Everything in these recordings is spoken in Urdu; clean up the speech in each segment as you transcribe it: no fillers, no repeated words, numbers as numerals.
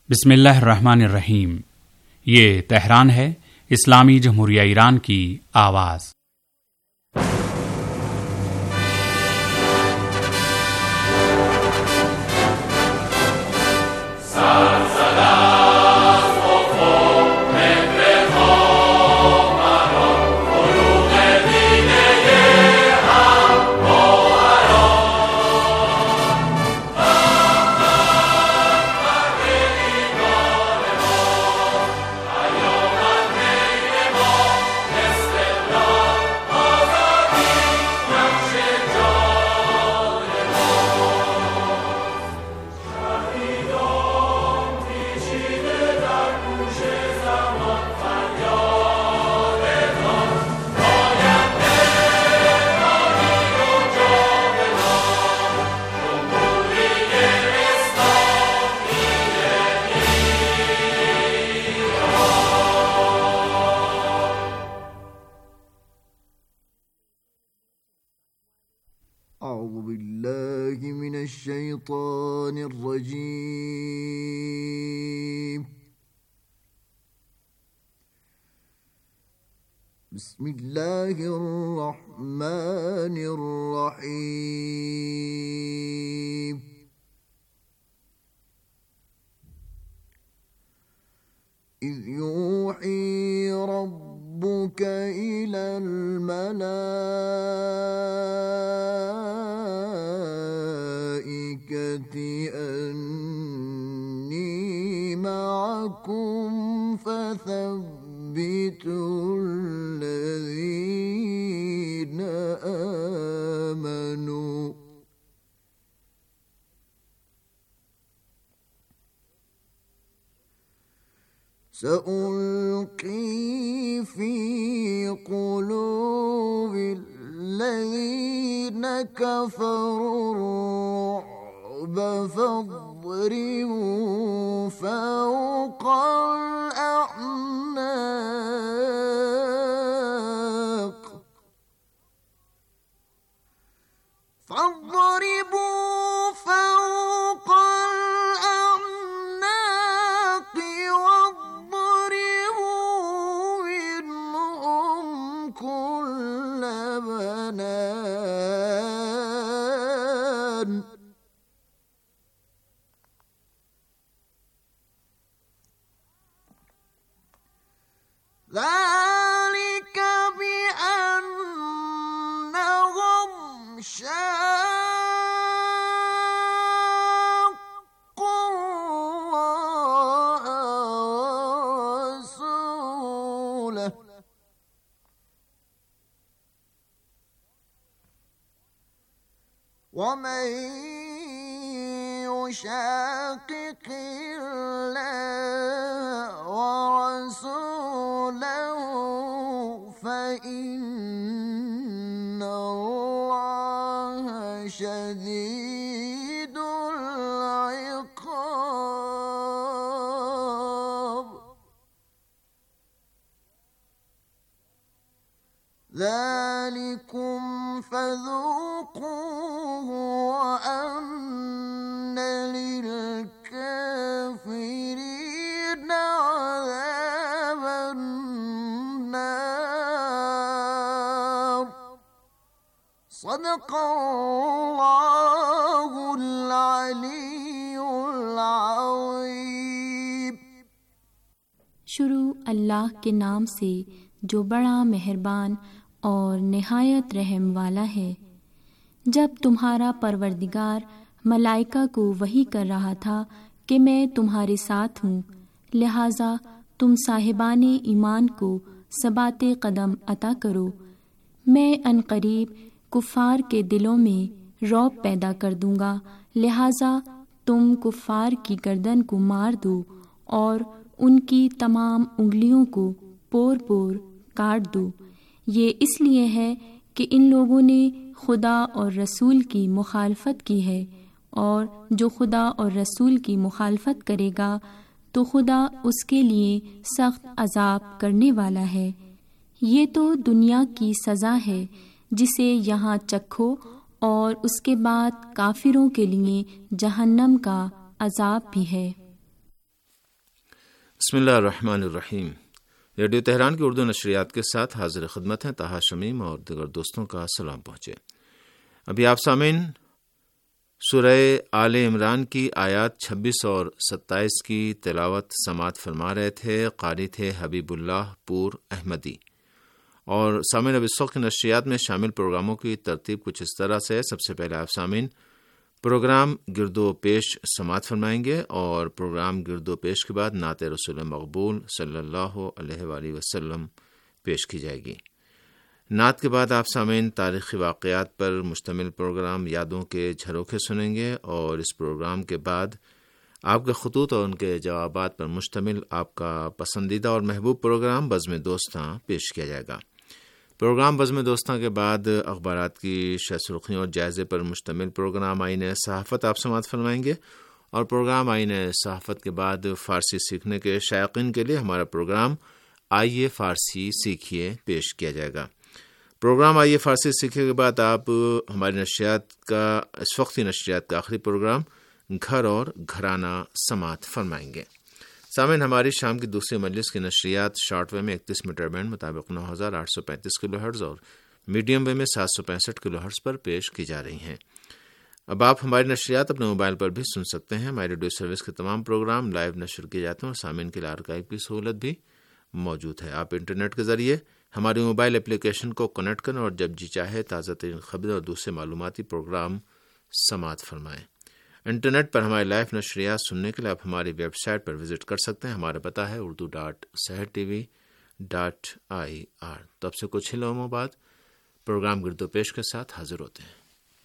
बिस्मिल्लाहिर्रहमानिर्रहीम। ये तेहरान है, इस्लामी जमहूरिया ईरान की आवाज़। أعوذ بالله من الشيطان الرجيم. بسم الله الرحمن الرحيم. إذ يوحي ربك إلى الملائكة أني معكم فثبتوا الذين آمنوا. سألقي في قلوب الذين كفروا الرعب فاضربوا فوق الأعناق. فاضربوا فوق الأعناق واضربوا منهم كل بنان. ذلك بأنهم شاقوا الله ورسوله ومن يشاقق الله ورسوله فإن الله شديد العقاب. ذلكم فذوقوه وأن للكافرين عذاب النار. صدق الله العلي العظيم. शुरू अल्लाह के नाम से जो बड़ा मेहरबान और निहायत रहम वाला है। जब तुम्हारा परवरदिगार मलाइका को वही कर रहा था कि मैं तुम्हारे साथ हूँ, लिहाजा तुम साहिबाने ईमान को सबाते कदम अता करो। मैं अनकरीब कुफ़ार के दिलों में रौब पैदा कर दूँगा, लिहाजा तुम कुफ़ार की गर्दन को मार दो और उनकी तमाम उंगलियों को पोर पोर काट दो। ये इसलिए है कि इन लोगों ने खुदा और रसूल की मुखालफत की है, और जो खुदा और रसूल की मुखालफत करेगा तो खुदा उसके लिए सख्त अजाब करने वाला है। ये तो दुनिया की सज़ा है जिसे यहाँ चखो, और उसके बाद काफिरों के लिए जहन्नम का अजाब भी है। بسم اللہ الرحمن الرحیم۔ ریڈیو تہران کی اردو نشریات کے ساتھ حاضر خدمت ہیں طاہر شمیم اور دیگر دوستوں کا سلام پہنچے۔ ابھی آپ سامعین سورہ آل عمران کی آیات 26 اور 27 کی تلاوت سماعت فرما رہے تھے۔ قاری تھے حبیب اللہ پور احمدی۔ اور سامعین اب اس وقت نشریات میں شامل پروگراموں کی ترتیب کچھ اس طرح سے ہے۔ سب سے پہلے آپ سامعین پروگرام گرد و پیش سماعت فرمائیں گے، اور پروگرام گرد و پیش کے بعد نعت رسول مقبول صلی اللہ علیہ وآلہ وسلم پیش کی جائے گی۔ نعت کے بعد آپ سامعین تاریخی واقعات پر مشتمل پروگرام یادوں کے جھروکے سنیں گے، اور اس پروگرام کے بعد آپ کے خطوط اور ان کے جوابات پر مشتمل آپ کا پسندیدہ اور محبوب پروگرام بزم دوستاں پیش کیا جائے گا۔ پروگرام بزم دوستاں کے بعد اخبارات کی شہ سرخیوں اور جائزے پر مشتمل پروگرام آئین صحافت آپ سماعت فرمائیں گے، اور پروگرام آئین صحافت کے بعد فارسی سیکھنے کے شائقین کے لیے ہمارا پروگرام آئیے فارسی سیکھیے پیش کیا جائے گا۔ پروگرام آئیے فارسی سیکھنے کے بعد آپ ہماری نشریات کا اس وقتی نشریات کا آخری پروگرام گھر اور گھرانہ سماعت فرمائیں گے۔ سامعین ہماری شام کی دوسری مجلس کی نشریات شارٹ وے میں 31 میٹر بینڈ مطابق 9835 کلو ہرٹز اور میڈیم وے میں 765 کلو ہرٹز پر پیش کی جا رہی ہیں۔ اب آپ ہماری نشریات اپنے موبائل پر بھی سن سکتے ہیں۔ ہماری ریڈیو سروس کے تمام پروگرام لائیو نشر کیے جاتے ہیں، اور سامعین کے لیے آرکائیو کی سہولت بھی موجود ہے۔ آپ انٹرنیٹ کے ذریعے ہماری موبائل اپلیکیشن کو کنیکٹ کریں اور جب جی چاہے تازہ ترین خبریں اور دوسرے معلوماتی پروگرام سماعت فرمائیں۔ انٹرنیٹ پر ہماری لائیو نشریات سننے کے لیے آپ ہماری ویب سائٹ پر وزٹ کر سکتے ہیں۔ ہمارا پتہ ہے urdu.sehertv.ir۔ تو اب سے کچھ ہی لمحوں بعد پروگرام گرد و پیش کے ساتھ حاضر ہوتے ہیں۔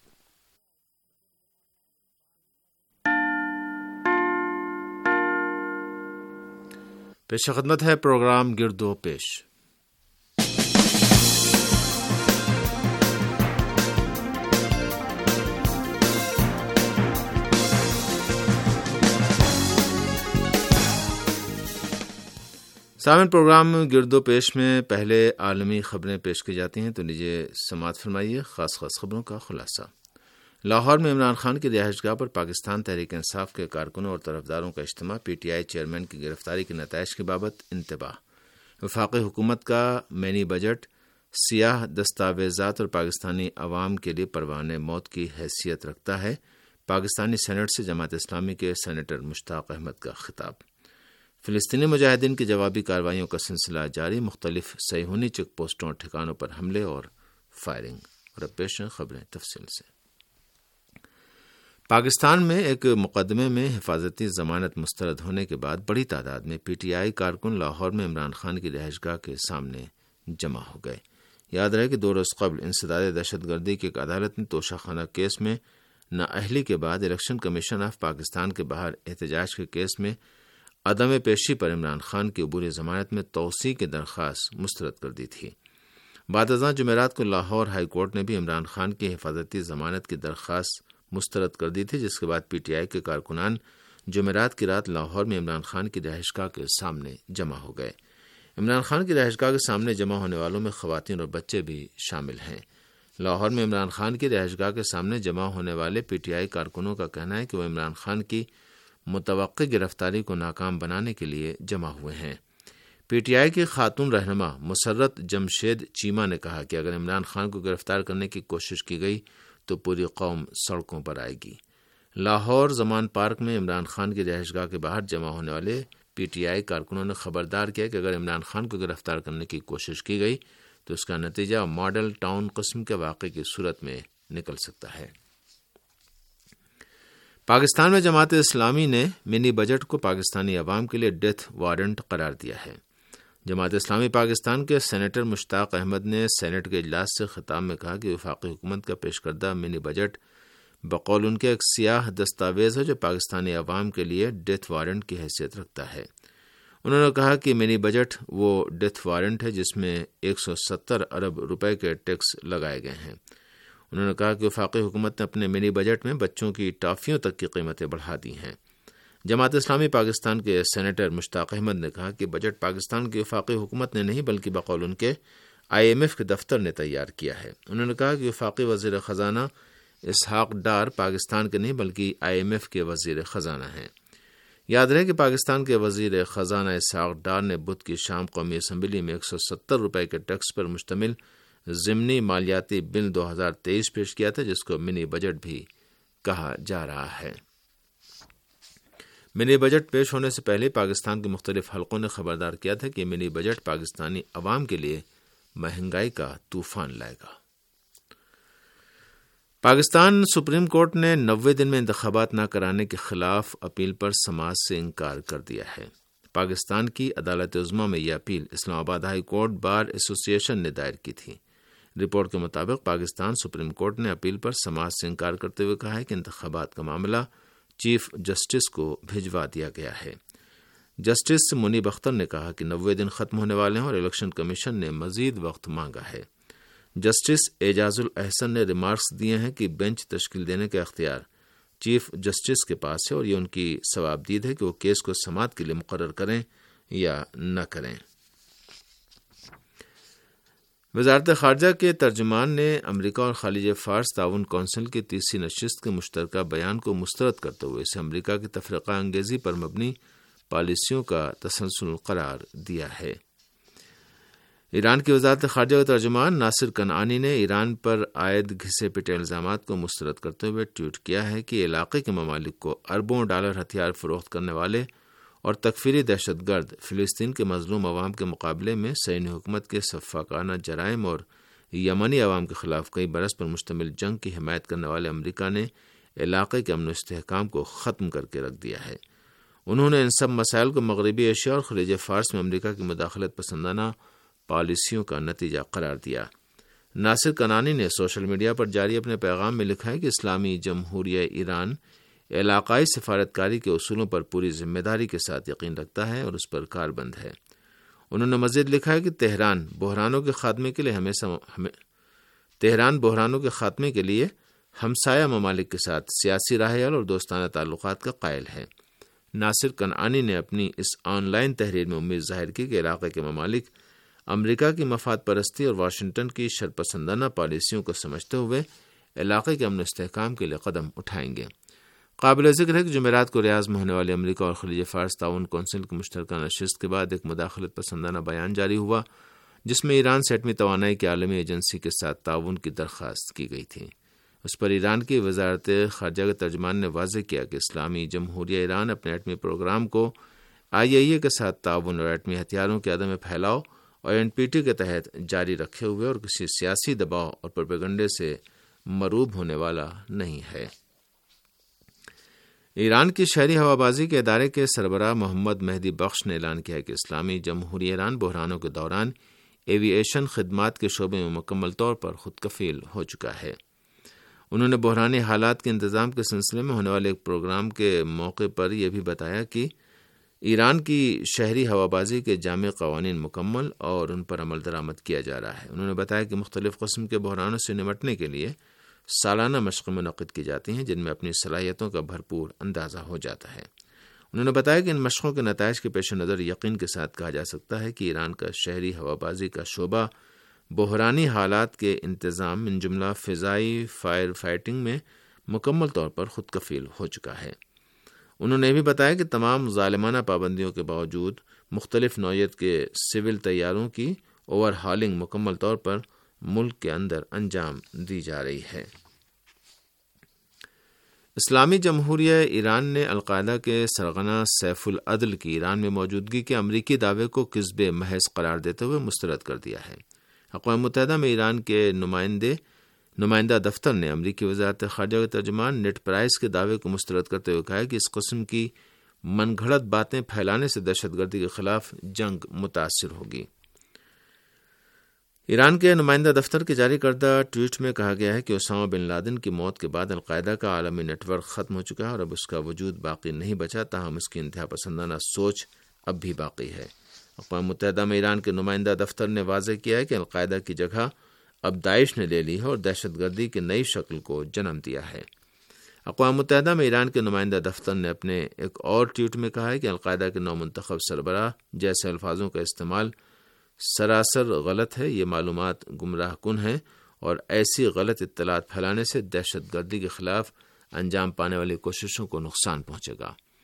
پیش خدمت ہے پروگرام گرد و پیش۔ سامعین پروگرام گرد و پیش میں پہلے عالمی خبریں پیش کی جاتی ہیں، تو لیجیے سماعت فرمائیے خاص خبروں کا خلاصہ۔ لاہور میں عمران خان کی رہائش گاہ پر پاکستان تحریک انصاف کے کارکنوں اور طرفداروں کا اجتماع۔ پی ٹی آئی چیئرمین کی گرفتاری کے نتائج کی بابت انتباہ۔ وفاقی حکومت کا مینی بجٹ سیاہ دستاویزات اور پاکستانی عوام کے لیے پروانۂ موت کی حیثیت رکھتا ہے۔ پاکستانی سینٹ سے جماعت اسلامی کے سینیٹر مشتاق احمد کا خطاب۔ فلسطینی مجاہدین کی جوابی کارروائیوں کا سلسلہ جاری۔ مختلف صہیونی چیک پوسٹوں اور ٹھکانوں پر حملے اور فائرنگ۔ اور اب پیش ہیں خبریں تفصیل سے۔ پاکستان میں ایک مقدمے میں حفاظتی ضمانت مسترد ہونے کے بعد بڑی تعداد میں پی ٹی آئی کارکن لاہور میں عمران خان کی رہائش گاہ کے سامنے جمع ہو گئے۔ یاد رہے کہ 2 روز قبل انسداد دہشت گردی کی ایک عدالت نے توشہ خانہ کیس میں نااہلی کے بعد الیکشن کمیشن آف پاکستان کے باہر احتجاج کے کیس میں عدم پیشی پر عمران خان کی عبوری ضمانت میں توسیع کی درخواست مسترد کر دی تھی۔ بعد ازاں جمعرات کو لاہور ہائی کورٹ نے بھی عمران خان کی حفاظتی ضمانت کی درخواست مسترد کر دی تھی، جس کے بعد پی ٹی آئی کے کارکنان جمعرات کی رات لاہور میں عمران خان کی رہائش گاہ کے سامنے جمع ہو گئے۔ عمران خان کی رہائش گاہ کے سامنے جمع ہونے والوں میں خواتین اور بچے بھی شامل ہیں۔ لاہور میں عمران خان کی رہائش گاہ کے سامنے جمع ہونے والے پی ٹی آئی کارکنوں کا کہنا ہے کہ وہ عمران خان کی متوقع گرفتاری کو ناکام بنانے کے لیے جمع ہوئے ہیں۔ پی ٹی آئی کی خاتون رہنما مسرت جمشید چیمہ نے کہا کہ اگر عمران خان کو گرفتار کرنے کی کوشش کی گئی تو پوری قوم سڑکوں پر آئے گی۔ لاہور زمان پارک میں عمران خان کی رہائش گاہ کے باہر جمع ہونے والے پی ٹی آئی کارکنوں نے خبردار کیا کہ اگر عمران خان کو گرفتار کرنے کی کوشش کی گئی تو اس کا نتیجہ ماڈل ٹاؤن قسم کے واقعے کی صورت میں نکل سکتا ہے۔ پاکستان میں جماعت اسلامی نے منی بجٹ کو پاکستانی عوام کے لیے ڈیتھ وارنٹ قرار دیا ہے۔ جماعت اسلامی پاکستان کے سینیٹر مشتاق احمد نے سینٹ کے اجلاس سے خطاب میں کہا کہ وفاقی حکومت کا پیش کردہ منی بجٹ بقول ان کے ایک سیاہ دستاویز ہے جو پاکستانی عوام کے لیے ڈیتھ وارنٹ کی حیثیت رکھتا ہے۔ انہوں نے کہا کہ منی بجٹ وہ ڈیتھ وارنٹ ہے جس میں 170 ارب روپے کے ٹیکس لگائے گئے ہیں۔ انہوں نے کہا کہ وفاقی حکومت نے اپنے منی بجٹ میں بچوں کی ٹافیوں تک کی قیمتیں بڑھا دی ہیں۔ جماعت اسلامی پاکستان کے سینیٹر مشتاق احمد نے کہا کہ بجٹ پاکستان کی وفاقی حکومت نے نہیں بلکہ بقول ان کے IMF کے دفتر نے تیار کیا ہے۔ انہوں نے کہا کہ وفاقی وزیر خزانہ اسحاق ڈار پاکستان کے نہیں بلکہ IMF کے وزیر خزانہ ہیں۔ یاد رہے کہ پاکستان کے وزیر خزانہ اسحاق ڈار نے بدھ کی شام قومی اسمبلی میں 170 روپے کے ٹیکس پر مشتمل ضمنی مالیاتی بل 2023 پیش کیا تھا، جس کو منی بجٹ بھی کہا جا رہا ہے۔ منی بجٹ پیش ہونے سے پہلے پاکستان کے مختلف حلقوں نے خبردار کیا تھا کہ منی بجٹ پاکستانی عوام کے لیے مہنگائی کا طوفان لائے گا۔ پاکستان سپریم کورٹ نے 90 دن میں انتخابات نہ کرانے کے خلاف اپیل پر سماعت سے انکار کر دیا ہے۔ پاکستان کی عدالت عظمیٰ میں یہ اپیل اسلام آباد ہائی کورٹ بار ایسوسی ایشن نے دائر کی تھی۔ رپورٹ کے مطابق پاکستان سپریم کورٹ نے اپیل پر سماعت سے انکار کرتے ہوئے کہا ہے کہ انتخابات کا معاملہ چیف جسٹس کو بھجوا دیا گیا ہے۔ جسٹس منیب اختر نے کہا کہ 90 دن ختم ہونے والے ہیں اور الیکشن کمیشن نے مزید وقت مانگا ہے۔ جسٹس اعجاز الاحسن نے ریمارکس دیے ہیں کہ بینچ تشکیل دینے کا اختیار چیف جسٹس کے پاس ہے اور یہ ان کی ثوابدید ہے کہ وہ کیس کو سماعت کے لیے مقرر کریں یا نہ کریں۔ وزارت خارجہ کے ترجمان نے امریکہ اور خلیج فارس تعاون کونسل کی تیسری نشست کے مشترکہ بیان کو مسترد کرتے ہوئے اسے امریکہ کی تفرقہ انگیزی پر مبنی پالیسیوں کا تسلسل قرار دیا ہے۔ ایران کی وزارت خارجہ کے ترجمان ناصر کنعانی نے ایران پر عائد گھسے پٹے الزامات کو مسترد کرتے ہوئے ٹویٹ کیا ہے کہ علاقے کے ممالک کو اربوں ڈالر ہتھیار فروخت کرنے والے اور تکفیری دہشت گرد فلسطین کے مظلوم عوام کے مقابلے میں صہیونی حکومت کے سفاکانہ جرائم اور یمنی عوام کے خلاف کئی برس پر مشتمل جنگ کی حمایت کرنے والے امریکہ نے علاقے کے امن و استحکام کو ختم کر کے رکھ دیا ہے۔ انہوں نے ان سب مسائل کو مغربی ایشیا اور خلیج فارس میں امریکہ کی مداخلت پسندانہ پالیسیوں کا نتیجہ قرار دیا۔ ناصر کنعانی نے سوشل میڈیا پر جاری اپنے پیغام میں لکھا ہے کہ اسلامی جمہوریہ ایران علاقائی سفارتکاری کے اصولوں پر پوری ذمہ داری کے ساتھ یقین رکھتا ہے اور اس پر کاربند ہے۔ انہوں نے مزید لکھا ہے کہ تہران بحرانوں کے خاتمے کے لیے ہمسایہ ممالک کے ساتھ سیاسی راہ حل اور دوستانہ تعلقات کا قائل ہے۔ ناصر کنعانی نے اپنی اس آن لائن تحریر میں امید ظاہر کی کہ علاقے کے ممالک امریکہ کی مفاد پرستی اور واشنگٹن کی شرپسندانہ پالیسیوں کو سمجھتے ہوئے علاقے کے امن و استحکام کے لیے قدم اٹھائیں گے۔ قابل ذکر ہے کہ جمعرات کو ریاض میں ہونے والی امریکہ اور خلیج فارس تعاون کونسل کی مشترکہ نشست کے بعد ایک مداخلت پسندانہ بیان جاری ہوا جس میں ایران سے ایٹمی توانائی کی عالمی ایجنسی کے ساتھ تعاون کی درخواست کی گئی تھی۔ اس پر ایران کی وزارت خارجہ کے ترجمان نے واضح کیا کہ اسلامی جمہوریہ ایران اپنے ایٹمی پروگرام کو IAEA کے ساتھ تعاون اور ایٹمی ہتھیاروں کے عدم پھیلاؤ اور NPT کے تحت جاری رکھے ہوئے اور کسی سیاسی دباؤ اور پروپیگنڈے سے مروب ہونے والا نہیں ہے۔ ایران کی شہری ہوابازی کے ادارے کے سربراہ محمد مہدی بخش نے اعلان کیا کہ اسلامی جمہوریہ ایران بحرانوں کے دوران ایوی ایشن خدمات کے شعبے میں مکمل طور پر خود کفیل ہو چکا ہے۔ انہوں نے بحرانی حالات کے انتظام کے سلسلے میں ہونے والے ایک پروگرام کے موقع پر یہ بھی بتایا کہ ایران کی شہری ہوابازی کے جامع قوانین مکمل اور ان پر عمل درآمد کیا جا رہا ہے۔ انہوں نے بتایا کہ مختلف قسم کے بحرانوں سے نمٹنے کے لیے سالانہ مشقیں منعقد کی جاتی ہیں جن میں اپنی صلاحیتوں کا بھرپور اندازہ ہو جاتا ہے۔ انہوں نے بتایا کہ ان مشقوں کے نتائج کے پیش نظر یقین کے ساتھ کہا جا سکتا ہے کہ ایران کا شہری ہوابازی کا شعبہ بحرانی حالات کے انتظام من جملہ فضائی فائر فائٹنگ میں مکمل طور پر خود کفیل ہو چکا ہے۔ انہوں نے بھی بتایا کہ تمام ظالمانہ پابندیوں کے باوجود مختلف نوعیت کے سول طیاروں کی اوور ہالنگ مکمل طور پر ملک کے اندر انجام دی جا رہی ہے۔ اسلامی جمہوریہ ایران نے القاعدہ کے سرغنہ سیف العدل کی ایران میں موجودگی کے امریکی دعوے کو کذب محض قرار دیتے ہوئے مسترد کر دیا ہے۔ اقوام متحدہ میں ایران کے نمائندہ دفتر نے امریکی وزارت خارجہ کے ترجمان نیٹ پرائس کے دعوے کو مسترد کرتے ہوئے کہا کہ اس قسم کی من گھڑت باتیں پھیلانے سے دہشت گردی کے خلاف جنگ متاثر ہوگی۔ ایران کے نمائندہ دفتر کے جاری کردہ ٹویٹ میں کہا گیا ہے کہ اسامہ بن لادن کی موت کے بعد القاعدہ کا عالمی نیٹ ورک ختم ہو چکا ہے اور اب اس کا وجود باقی نہیں بچا، تاہم اس کی انتہا پسندانہ سوچ اب بھی باقی ہے۔ اقوام متحدہ میں ایران کے نمائندہ دفتر نے واضح کیا ہے کہ القاعدہ کی جگہ اب داعش نے لے لی ہے اور دہشت گردی کی نئی شکل کو جنم دیا ہے۔ اقوام متحدہ میں ایران کے نمائندہ دفتر نے اپنے ایک اور ٹویٹ میں کہا ہے کہ القاعدہ کے نومنتخب سربراہ جیسے الفاظوں کا استعمال سراسر غلط ہے، یہ معلومات گمراہ کن ہیں اور ایسی غلط اطلاعات پھیلانے سے دہشت گردی کے خلاف انجام پانے والی کوششوں کو نقصان پہنچے گا۔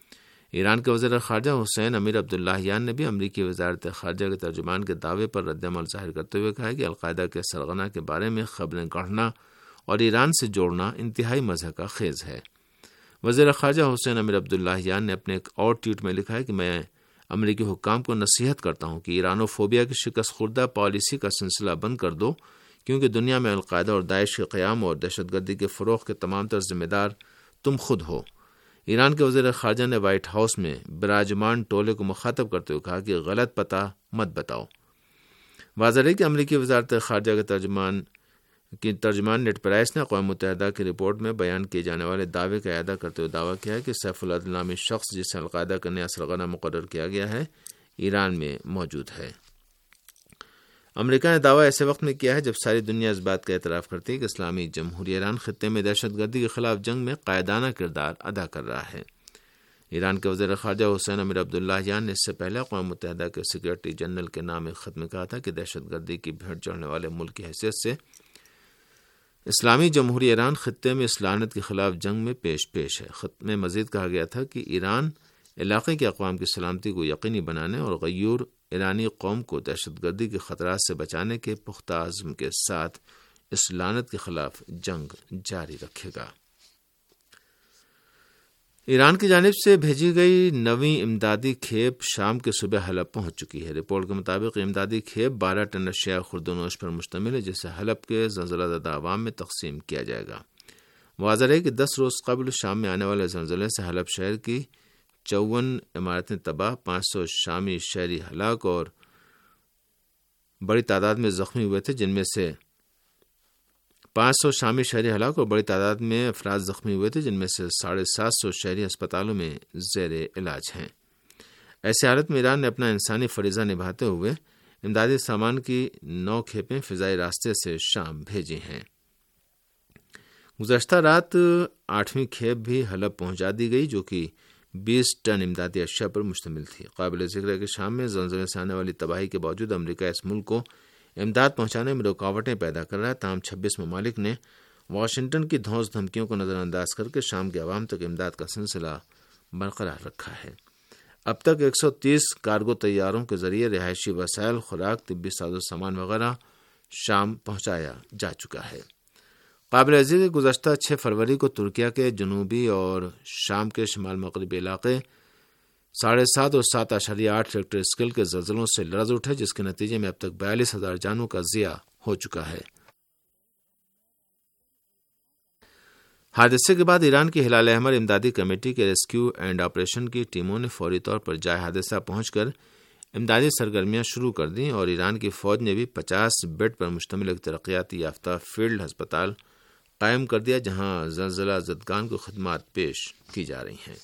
ایران کے وزیر خارجہ حسین امیر عبداللہیان نے بھی امریکی وزارت خارجہ کے ترجمان کے دعوے پر رد عمل ظاہر کرتے ہوئے کہا کہ القاعدہ کے سرغنہ کے بارے میں خبریں گڑھنا اور ایران سے جوڑنا انتہائی مضحکہ کا خیز ہے۔ وزیر خارجہ حسین امیر عبداللہیان نے اپنے ایک اور ٹویٹ میں لکھا ہے کہ میں امریکی حکام کو نصیحت کرتا ہوں کہ ایرانوفوبیا کی شکست خوردہ پالیسی کا سلسلہ بند کر دو، کیونکہ دنیا میں القاعدہ اور داعش کے قیام اور دہشت گردی کے فروغ کے تمام تر ذمہ دار تم خود ہو۔ ایران کے وزیر خارجہ نے وائٹ ہاؤس میں براجمان ٹولے کو مخاطب کرتے ہوئے کہا کہ غلط پتہ مت بتاؤ۔ واضح ہے کہ امریکی وزارت خارجہ کے ترجمان نیڈ پرائس نے اقوام متحدہ کی رپورٹ میں بیان کیے جانے والے دعوے کا اعادہ کرتے ہوئے دعویٰ کیا ہے کہ سیف العدل نامی شخص جسے القاعدہ کا نیا سرغنہ مقرر کیا گیا ہے ایران میں موجود ہے۔ امریکہ نے دعویٰ ایسے وقت میں کیا ہے جب ساری دنیا اس بات کا اعتراف کرتی ہے کہ اسلامی جمہوریہ ایران خطے میں دہشت گردی کے خلاف جنگ میں قائدانہ کردار ادا کر رہا ہے۔ ایران کے وزیر خارجہ حسین امیر عبداللہیان نے اس سے پہلے اقوام متحدہ کے سیکرٹری جنرل کے نام ایک خط میں کہا تھا کہ دہشت گردی کی بھیٹ چڑھنے والے ملک کی حیثیت سے اسلامی جمہوریہ ایران خطے میں اس لعنت کے خلاف جنگ میں پیش ہے۔ خط میں مزید کہا گیا تھا کہ ایران علاقے کے اقوام کی سلامتی کو یقینی بنانے اور غیور ایرانی قوم کو دہشت گردی کے خطرات سے بچانے کے پختہ عزم کے ساتھ اس لعنت کے خلاف جنگ جاری رکھے گا۔ ایران کی جانب سے بھیجی گئی نویں امدادی کھیپ شام کے صبح حلب پہنچ چکی ہے۔ رپورٹ کے مطابق امدادی کھیپ 12 ٹن اشیاء خوردونوش پر مشتمل ہے، جسے حلب کے زلزلہ زدہ عوام میں تقسیم کیا جائے گا۔ واضح ہے کہ 10 روز قبل شام میں آنے والے زلزلے سے حلب شہر کی 54 عمارتیں تباہ، 500 شامی شہری ہلاک اور بڑی تعداد میں زخمی ہوئے تھے، جن میں سے 500 شامی شہری ہلاک اور بڑی تعداد میں افراد زخمی ہوئے تھے، جن میں سے 750 شہری ہسپتالوں میں زیر علاج ہیں۔ ایسی حالت میں ایران نے اپنا انسانی فریضہ نبھاتے ہوئے امدادی سامان کی 9 کھیپیں فضائی راستے سے شام بھیجی ہیں۔ گزشتہ رات 8ویں کھیپ بھی حلب پہنچا دی گئی، جو کہ 20 ٹن امدادی اشیاء پر مشتمل تھی۔ قابل ذکر ہے کہ شام میں زلزلے سے آنے والی تباہی کے باوجود امریکہ اس ملک کو امداد پہنچانے میں رکاوٹیں پیدا کر رہا ہے، تاہم 26 ممالک نے واشنگٹن کی دھونس دھمکیوں کو نظر انداز کر کے شام کے عوام تک امداد کا سلسلہ برقرار رکھا ہے۔ اب تک 130 کارگو طیاروں کے ذریعے رہائشی وسائل، خوراک، طبی سازوسامان وغیرہ شام پہنچایا جا چکا ہے۔ قابل ذکر ہے کہ گزشتہ 6 فروری کو ترکیہ کے جنوبی اور شام کے شمال مغربی علاقے 7.5 اور 7.8 ریکٹر اسکیل کے زلزلوں سے لرز اٹھے، جس کے نتیجے میں اب تک 42,000 جانوں کا ضیاع ہو چکا ہے۔ حادثے کے بعد ایران کی ہلال احمر امدادی کمیٹی کے ریسکیو اینڈ آپریشن کی ٹیموں نے فوری طور پر جائے حادثہ پہنچ کر امدادی سرگرمیاں شروع کر دیں، اور ایران کی فوج نے بھی 50 بیڈ پر مشتمل ایک ترقیاتی یافتہ فیلڈ ہسپتال قائم کر دیا، جہاں زلزلہ زدگان کو خدمات پیش کی جا رہی ہیں۔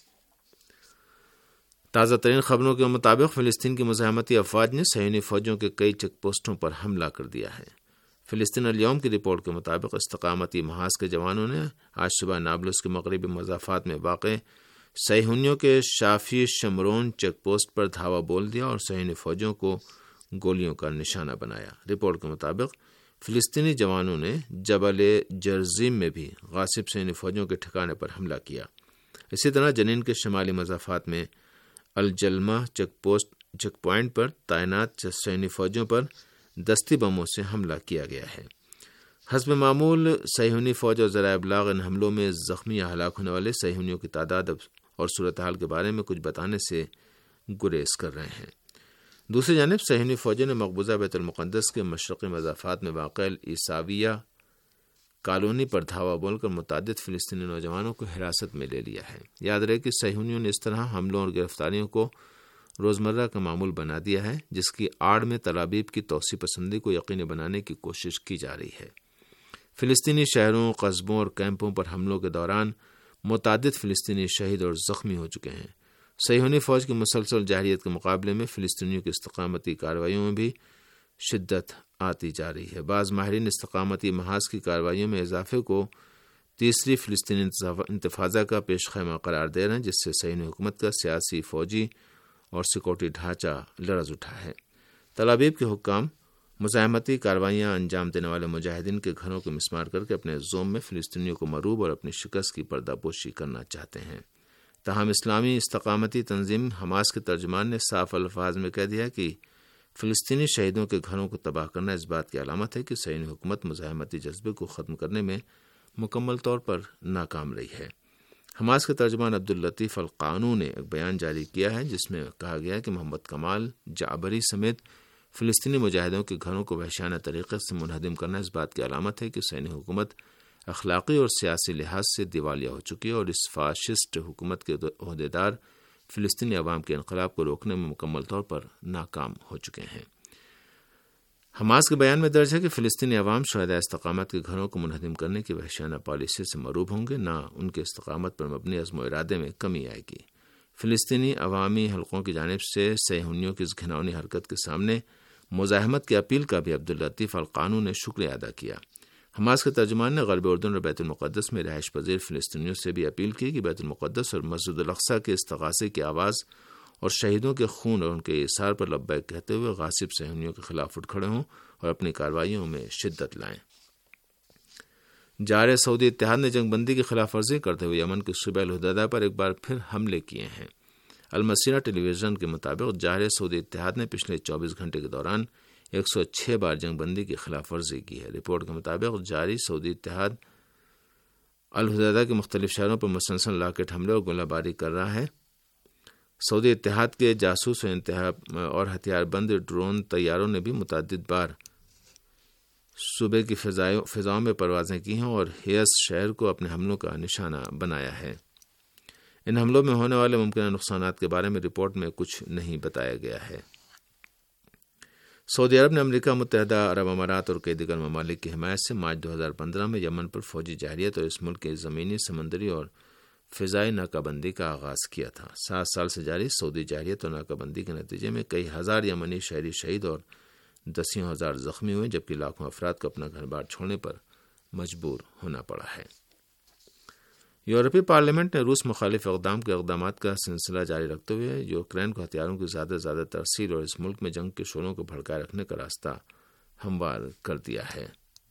تازہ ترین خبروں کے مطابق فلسطین کی مزاحمتی افواج نے صہیونی فوجوں کے کئی چیک پوسٹوں پر حملہ کر دیا ہے۔ فلسطین الیوم کی رپورٹ کے مطابق استقامتی محاذ کے جوانوں نے آج صبح نابلس کے مغربی مضافات میں واقع صہیونیوں کے شافی شمرون چیک پوسٹ پر دھاوا بول دیا اور صہیونی فوجوں کو گولیوں کا نشانہ بنایا۔ رپورٹ کے مطابق فلسطینی جوانوں نے جبل جرزیم میں بھی غاصب صہیونی فوجوں کے ٹھکانے پر حملہ کیا۔ اسی طرح جنین کے شمالی مضافات میں الجلمہ چیک پوائنٹ پر تعینات صہیونی فوجوں پر دستی بموں سے حملہ کیا گیا ہے۔ حسب معمول صہیونی فوج اور ذرائع ابلاغ ان حملوں میں زخمی یا ہلاک ہونے والے صہیونیوں کی تعداد اور صورتحال کے بارے میں کچھ بتانے سے گریز کر رہے ہیں۔ دوسری جانب صہیونی فوجوں نے مقبوضہ بیت المقدس کے مشرقی مضافات میں واقع عیساویہ کالونی پر دھاوا بول کر متعدد فلسطینی نوجوانوں کو حراست میں لے لیا ہے۔ یاد رہے کہ صہیونیوں نے اس طرح حملوں اور گرفتاریوں کو روزمرہ کا معمول بنا دیا ہے، جس کی آڑ میں تل ابیب کی توسیع پسندی کو یقینی بنانے کی کوشش کی جا رہی ہے۔ فلسطینی شہروں، قصبوں اور کیمپوں پر حملوں کے دوران متعدد فلسطینی شہید اور زخمی ہو چکے ہیں۔ صہیونی فوج کی مسلسل جارحیت کے مقابلے میں فلسطینیوں کی استقامتی کارروائیوں میں بھی شدت آتی جا رہی ہے۔ بعض ماہرین استقامتی محاذ کی کارروائیوں میں اضافے کو تیسری فلسطینی انتفاضہ کا پیش خیمہ قرار دے رہے ہیں، جس سے صہیونی حکومت کا سیاسی، فوجی اور سیکورٹی ڈھانچہ لرز اٹھا ہے۔ تل ابیب کے حکام مزاحمتی کارروائیاں انجام دینے والے مجاہدین کے گھروں کو مسمار کر کے اپنے زوم میں فلسطینیوں کو مروب اور اپنی شکست کی پردہ پوشی کرنا چاہتے ہیں۔ تاہم اسلامی استقامتی تنظیم حماس کے ترجمان نے صاف الفاظ میں کہہ دیا کہ فلسطینی شہیدوں کے گھروں کو تباہ کرنا اس بات کی علامت ہے کہ صہیونی حکومت مزاحمتی جذبے کو ختم کرنے میں مکمل طور پر ناکام رہی ہے۔ حماس کے ترجمان عبداللطیف القانو نے ایک بیان جاری کیا ہے جس میں کہا گیا کہ محمد کمال جعبری سمیت فلسطینی مجاہدوں کے گھروں کو وحشیانہ طریقے سے منہدم کرنا اس بات کی علامت ہے کہ صہیونی حکومت اخلاقی اور سیاسی لحاظ سے دیوالیہ ہو چکی ہے اور اس فاشسٹ حکومت کے عہدیدار فلسطینی عوام کے انقلاب کو روکنے میں مکمل طور پر ناکام ہو چکے ہیں۔ حماس کے بیان میں درج ہے کہ فلسطینی عوام شہداء استقامت کے گھروں کو منہدم کرنے کی وحشیانہ پالیسی سے مروب ہوں گے، نہ ان کے استقامت پر مبنی عزم و ارادے میں کمی آئے گی۔ فلسطینی عوامی حلقوں کی جانب سے صہیونیوں کی اس گھناؤنی حرکت کے سامنے مزاحمت کی اپیل کا بھی عبداللطیف القانو نے شکریہ ادا کیا۔ حماس کے ترجمان نے غرب اردن اور بیت المقدس میں رہائش پذیر فلسطینیوں سے بھی اپیل کی کہ بیت المقدس اور مسجد الاقصی کے استغاثے کی آواز اور شہیدوں کے خون اور ان کے ایثار پر لبیک کہتے ہوئے غاصب صہیونیوں کے خلاف اٹھ کھڑے ہوں اور اپنی کارروائیوں میں شدت لائیں۔ جارح سعودی اتحاد نے جنگ بندی کی خلاف ورزی کرتے ہوئے یمن کے صوبہ الحدیدہ پر ایک بار پھر حملے کیے ہیں۔ المسیرہ ٹیلی ویژن کے مطابق جارح سعودی اتحاد نے پچھلے 24 گھنٹے کے دوران 106 بار جنگ بندی کی خلاف ورزی کی ہے۔ رپورٹ کے مطابق جاری سعودی اتحاد الحدیدہ کے مختلف شہروں پر مسلسل راکٹ حملے اور گولہ باری کر رہا ہے۔ سعودی اتحاد کے جاسوس اور ہتھیار بند ڈرون طیاروں نے بھی متعدد بار صوبے کی فضاؤں میں پروازیں کی ہیں اور ہیئس شہر کو اپنے حملوں کا نشانہ بنایا ہے۔ ان حملوں میں ہونے والے ممکنہ نقصانات کے بارے میں رپورٹ میں کچھ نہیں بتایا گیا ہے۔ سعودی عرب نے امریکہ متحدہ عرب امارات اور کئی دیگر ممالک کی حمایت سے مارچ 2015 میں یمن پر فوجی جارحیت اور اس ملک کے زمینی، سمندری اور فضائی ناکہ بندی کا آغاز کیا تھا۔ 7 سال سے جاری سعودی جارحیت اور ناکہ بندی کے نتیجے میں کئی ہزار یمنی شہری شہید اور دسیوں ہزار زخمی ہوئے، جبکہ لاکھوں افراد کو اپنا گھر بار چھوڑنے پر مجبور ہونا پڑا ہے۔ یورپی پارلیمنٹ نے روس مخالف اقدامات کا سلسلہ جاری رکھتے ہوئے یوکرین کو ہتھیاروں کی زیادہ سے زیادہ ترسیل اور اس ملک میں جنگ کے شعلوں کو بھڑکائے رکھنے کا راستہ ہموار کر دیا ہے۔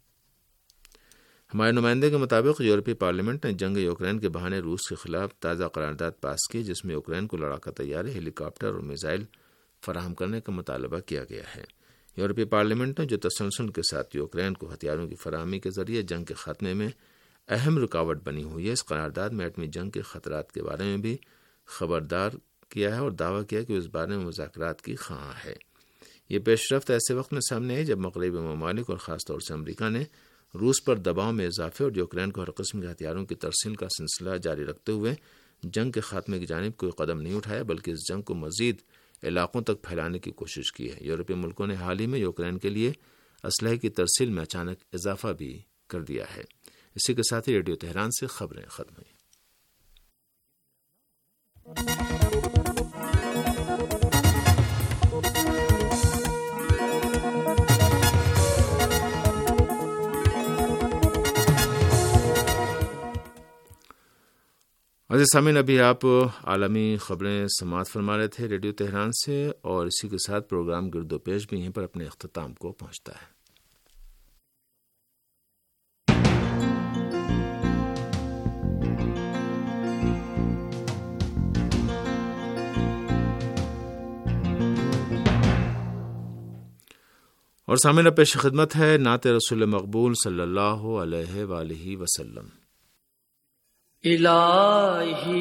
ہمارے نمائندے کے مطابق یورپی پارلیمنٹ نے جنگ یوکرین کے بہانے روس کے خلاف تازہ قرارداد پاس کی، جس میں یوکرین کو لڑاکا طیارے، ہیلی کاپٹر اور میزائل فراہم کرنے کا مطالبہ کیا گیا ہے۔ یورپی پارلیمنٹ نے جو تسلسل کے ساتھ یوکرین کو ہتھیاروں کی فراہمی کے ذریعے جنگ کے خاتمے میں اہم رکاوٹ بنی ہوئی ہے، اس قرارداد میں ایٹمی جنگ کے خطرات کے بارے میں بھی خبردار کیا ہے اور دعویٰ کیا کہ اس بارے میں مذاکرات کی خواہاں ہے۔ یہ پیش رفت ایسے وقت میں سامنے آئی جب مغربی ممالک اور خاص طور سے امریکہ نے روس پر دباؤ میں اضافے اور یوکرین کو ہر قسم کے ہتھیاروں کی ترسیل کا سلسلہ جاری رکھتے ہوئے جنگ کے خاتمے کی جانب کوئی قدم نہیں اٹھایا، بلکہ اس جنگ کو مزید علاقوں تک پھیلانے کی کوشش کی ہے۔ یورپی ملکوں نے حال ہی میں یوکرین کے لیے اسلحے کی ترسیل میں اچانک اضافہ بھی کر دیا ہے۔ اسی کے ساتھ ہی ریڈیو تہران سے خبریں ختم ہوئیں۔ عزیز سامعین، ابھی آپ عالمی خبریں سماعت فرما رہے تھے ریڈیو تہران سے، اور اسی کے ساتھ پروگرام گرد و پیش بھی یہیں پر اپنے اختتام کو پہنچتا ہے۔ اور سامعین، پیش خدمت ہے نعت رسول مقبول صلی اللہ علیہ وآلہ وسلم۔ الہی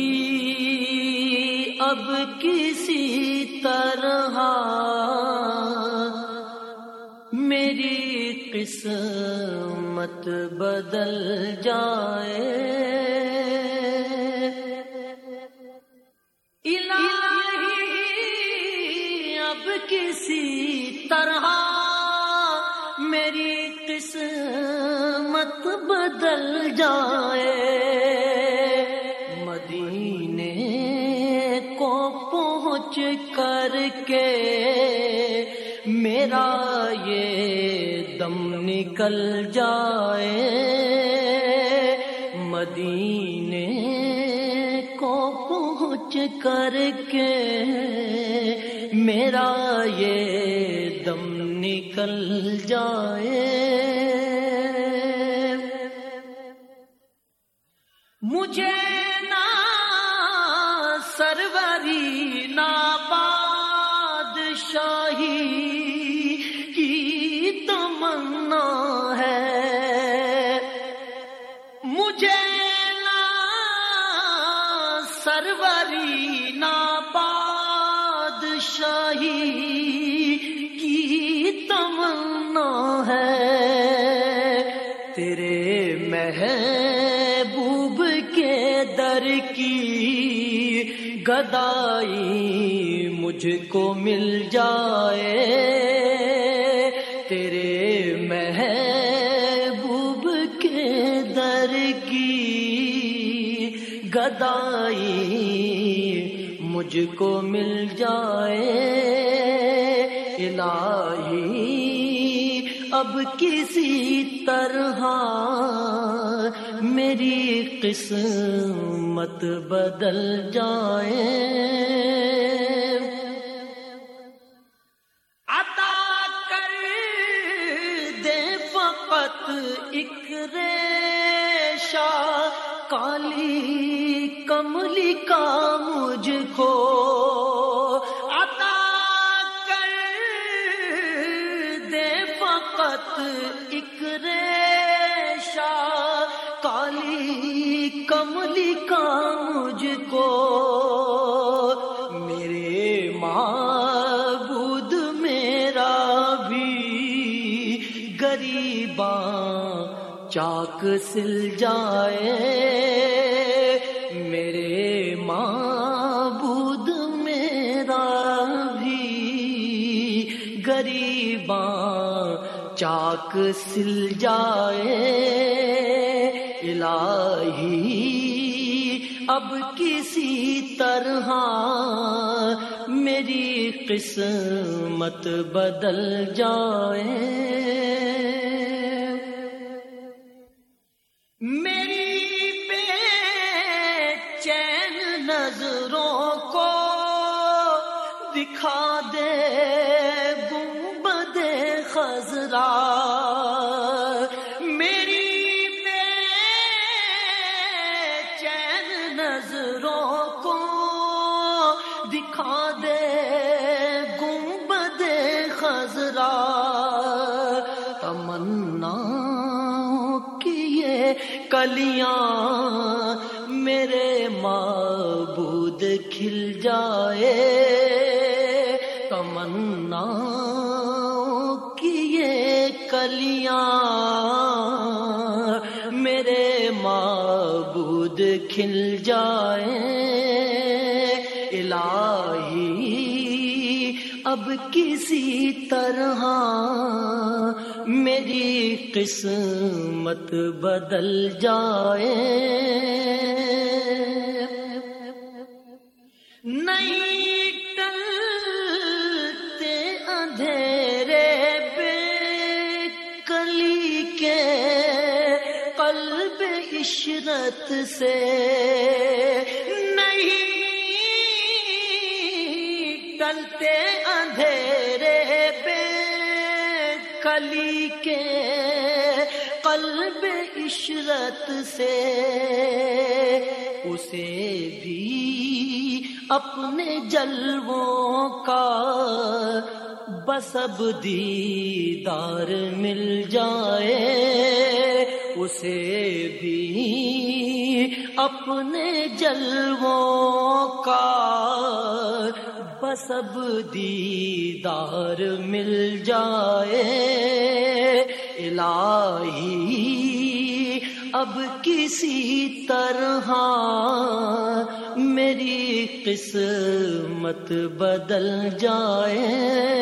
اب کسی طرح میری قسمت بدل جائے، الہی اب کسی طرح میری قسمت بدل جائے، مدینے کو پہنچ کر کے میرا یہ دم نکل جائے، مدینے کو پہنچ کر کے میرا یہ دم نکل جائے، مجھے نہ سروری نا بادشاہی کی تمنا ہے مجھے نا سروری نا بادشاہی کی تمنا ہے تیرے محبوب کے در کی گدائی مجھ کو مل جائے تیرے محبوب کے در کی گدائی مجھ کو مل جائے الہی اب کسی طرح میری قسمت بدل جائے عطا کر دے فقط ایک ریشہ کالی کملی کا مجھ کو ایک ریشہ کالی کملی کا مجھ کو میرے معبود میرا بھی غریباں چاک سل جائے میرے معبود میرا بھی غریباں چاک سل جائے الہی اب کسی طرح میری قسمت بدل جائے میری بے چین نظروں کو دکھا دے گنبد خضرا میری بے چین نظروں کو دکھا دے گنبد خضرا تمنا کی یہ کلیاں میرے معبود کھل جائے تمنا کلیاں میرے معبود کھل جائیں الہی اب کسی طرح میری قسمت بدل جائے نہیں ٹلتے اندھیرے قلب عشرت سے نہیں ٹلتے اندھیرے بے کلی کے قلب عشرت سے اسے بھی اپنے جلووں کا بس اب دیدار مل جائے اسے بھی اپنے جلووں کا بس اب دیدار مل جائے الہی اب کسی طرح میری قسمت بدل جائے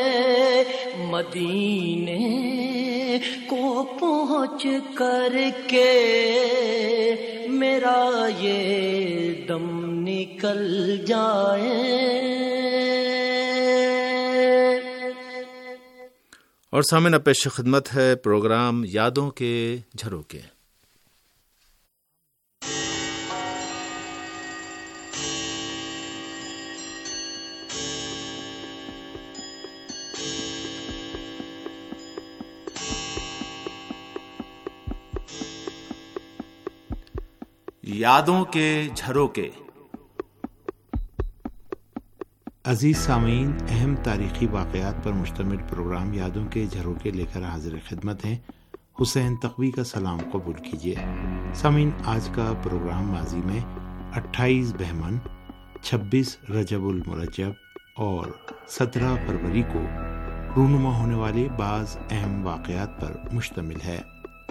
مدینے کو پہنچ کر کے میرا یہ دم نکل جائے. اور سامعین اب پیش خدمت ہے پروگرام یادوں کے جھروکے. یادوں کے جھروکے. عزیز سامعین، اہم تاریخی واقعات پر مشتمل پروگرام یادوں کے جھروکے لے کر حاضر خدمت ہیں۔ حسین تقوی کا سلام قبول کیجیے۔ سامعین، آج کا پروگرام ماضی میں 28 بہمن، 26 رجب المرجب اور 17 فروری کو رونما ہونے والے بعض اہم واقعات پر مشتمل ہے۔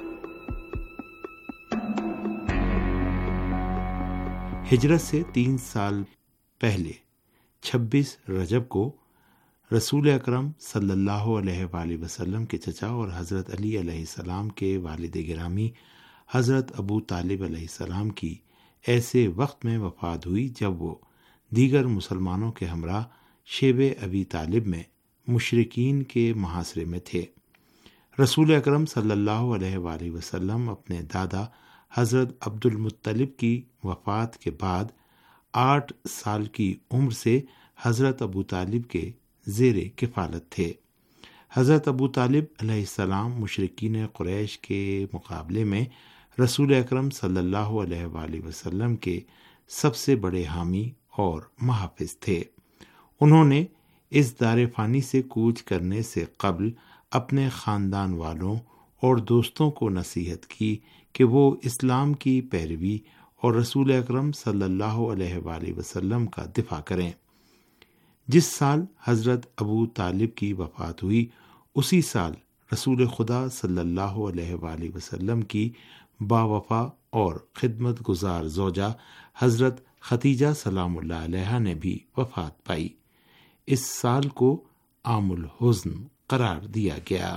ہجرت سے 3 سال پہلے 26 رجب کو رسول اکرم صلی اللہ علیہ وآلہ وسلم کے چچا اور حضرت علی علیہ السلام کے والد گرامی حضرت ابو طالب علیہ السلام کی ایسے وقت میں وفات ہوئی جب وہ دیگر مسلمانوں کے ہمراہ شیب ابی طالب میں مشرکین کے محاصرے میں تھے۔ رسول اکرم صلی اللہ علیہ وآلہ وسلم اپنے دادا حضرت عبد المطلب کی وفات کے بعد 8 سال کی عمر سے حضرت ابو طالب کے زیر کفالت تھے۔ حضرت ابو طالب علیہ السلام مشرکین قریش کے مقابلے میں رسول اکرم صلی اللہ علیہ وآلہ وسلم کے سب سے بڑے حامی اور محافظ تھے۔ انہوں نے اس دار فانی سے کوچ کرنے سے قبل اپنے خاندان والوں اور دوستوں کو نصیحت کی کہ وہ اسلام کی پیروی اور رسول اکرم صلی اللہ علیہ وآلہ وسلم کا دفاع کریں۔ جس سال حضرت ابو طالب کی وفات ہوئی، اسی سال رسول خدا صلی اللہ علیہ وآلہ وسلم کی باوفا اور خدمت گزار زوجہ حضرت ختیجہ سلام اللہ علیہا نے بھی وفات پائی۔ اس سال کو عام الحزن قرار دیا گیا۔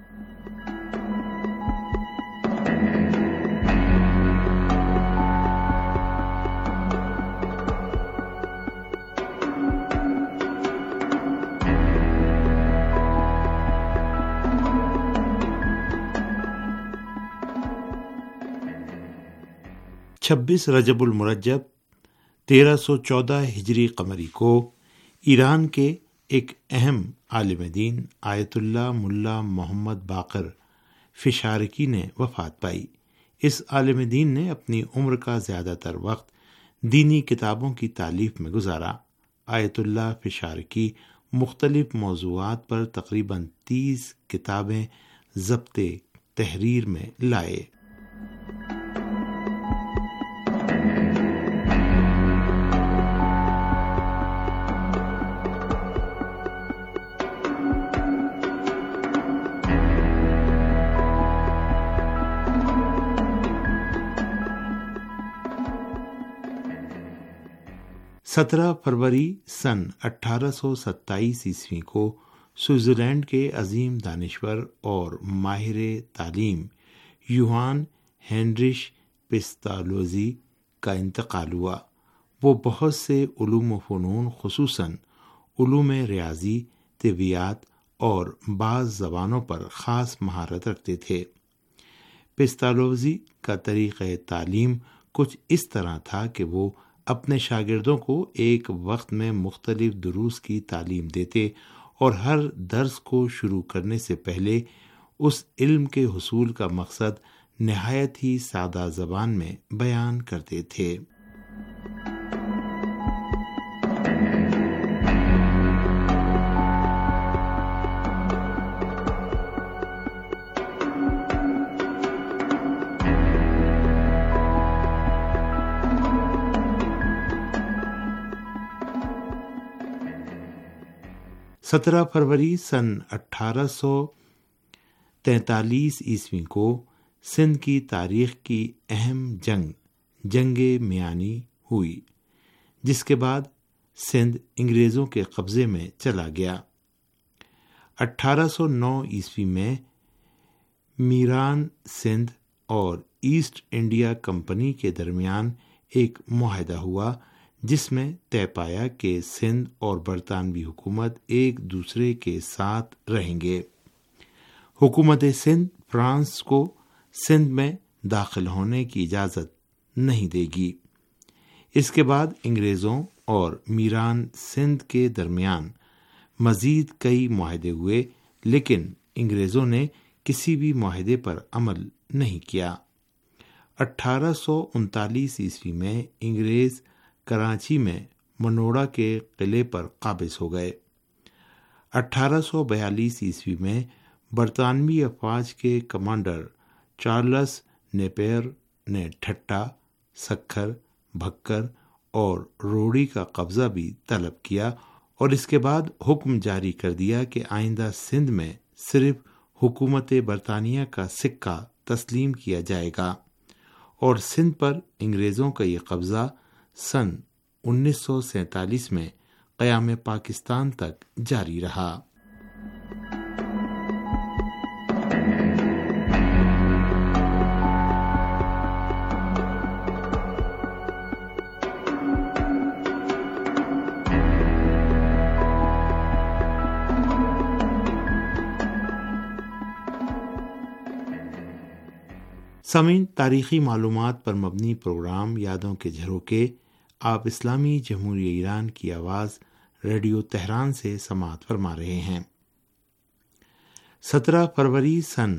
چھبیس رجب المرجب 1314 ہجری قمری کو ایران کے ایک اہم عالم دین آیت اللہ ملا محمد باقر فشارقی نے وفات پائی۔ اس عالم دین نے اپنی عمر کا زیادہ تر وقت دینی کتابوں کی تالیف میں گزارا۔ آیت اللہ فشارقی مختلف موضوعات پر تقریباً 30 کتابیں ضبط تحریر میں لائے۔ سترہ فروری سن 1827 عیسوی کو سوئٹزرلینڈ کے عظیم دانشور اور ماہر تعلیم یوہان ہینریش پیستالوزی کا انتقال ہوا۔ وہ بہت سے علوم و فنون خصوصاً علوم ریاضی، طبیعیات اور بعض زبانوں پر خاص مہارت رکھتے تھے۔ پیستالوزی کا طریقہ تعلیم کچھ اس طرح تھا کہ وہ اپنے شاگردوں کو ایک وقت میں مختلف دروس کی تعلیم دیتے اور ہر درس کو شروع کرنے سے پہلے اس علم کے حصول کا مقصد نہایت ہی سادہ زبان میں بیان کرتے تھے۔ سترہ فروری سن 1843 عیسوی کو سندھ کی تاریخ کی اہم جنگ میانی ہوئی، جس کے بعد سندھ انگریزوں کے قبضے میں چلا گیا۔ 1809 عیسوی میں میران سندھ اور ایسٹ انڈیا کمپنی کے درمیان ایک معاہدہ ہوا، جس میں طے پایا کہ سندھ اور برطانوی حکومت ایک دوسرے کے ساتھ رہیں گے۔ حکومت سندھ فرانس کو سندھ میں داخل ہونے کی اجازت نہیں دے گی۔ اس کے بعد انگریزوں اور میران سندھ کے درمیان مزید کئی معاہدے ہوئے، لیکن انگریزوں نے کسی بھی معاہدے پر عمل نہیں کیا۔ 1839 عیسوی میں انگریز کراچی میں منوڑا کے قلعے پر قابض ہو گئے۔ 1842 عیسوی میں برطانوی افواج کے کمانڈر چارلس نیپیر نے ٹھٹا، سکھر، بھکر اور روڑی کا قبضہ بھی طلب کیا اور اس کے بعد حکم جاری کر دیا کہ آئندہ سندھ میں صرف حکومت برطانیہ کا سکہ تسلیم کیا جائے گا، اور سندھ پر انگریزوں کا یہ قبضہ سن 1947 میں قیام پاکستان تک جاری رہا۔ سامعین، تاریخی معلومات پر مبنی پروگرام یادوں کے جھروکے آپ اسلامی جمہوریہ ایران کی آواز ریڈیو تہران سے سماعت فرما رہے ہیں۔ 17 فروری سن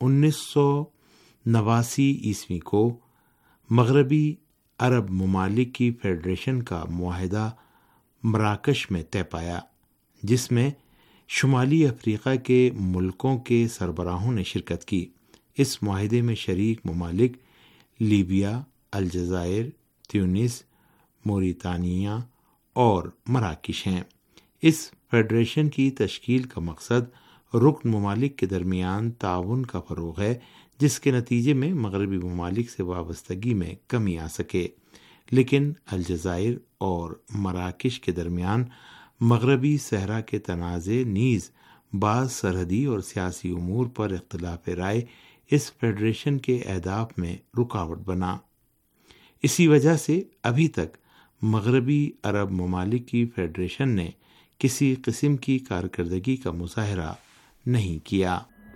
1989 عیسوی کو مغربی عرب ممالک کی فیڈریشن کا معاہدہ مراکش میں طے پایا، جس میں شمالی افریقہ کے ملکوں کے سربراہوں نے شرکت کی۔ اس معاہدے میں شریک ممالک لیبیا، الجزائر، تیونس، موریتانیہ اور مراکش ہیں۔ اس فیڈریشن کی تشکیل کا مقصد رکن ممالک کے درمیان تعاون کا فروغ ہے، جس کے نتیجے میں مغربی ممالک سے وابستگی میں کمی آ سکے، لیکن الجزائر اور مراکش کے درمیان مغربی صحرا کے تنازع نیز بعض سرحدی اور سیاسی امور پر اختلاف رائے اس فیڈریشن کے اہداف میں رکاوٹ بنا۔ اسی وجہ سے ابھی تک مغربی عرب ممالک کی فیڈریشن نے کسی قسم کی کارکردگی کا مظاہرہ نہیں کیا۔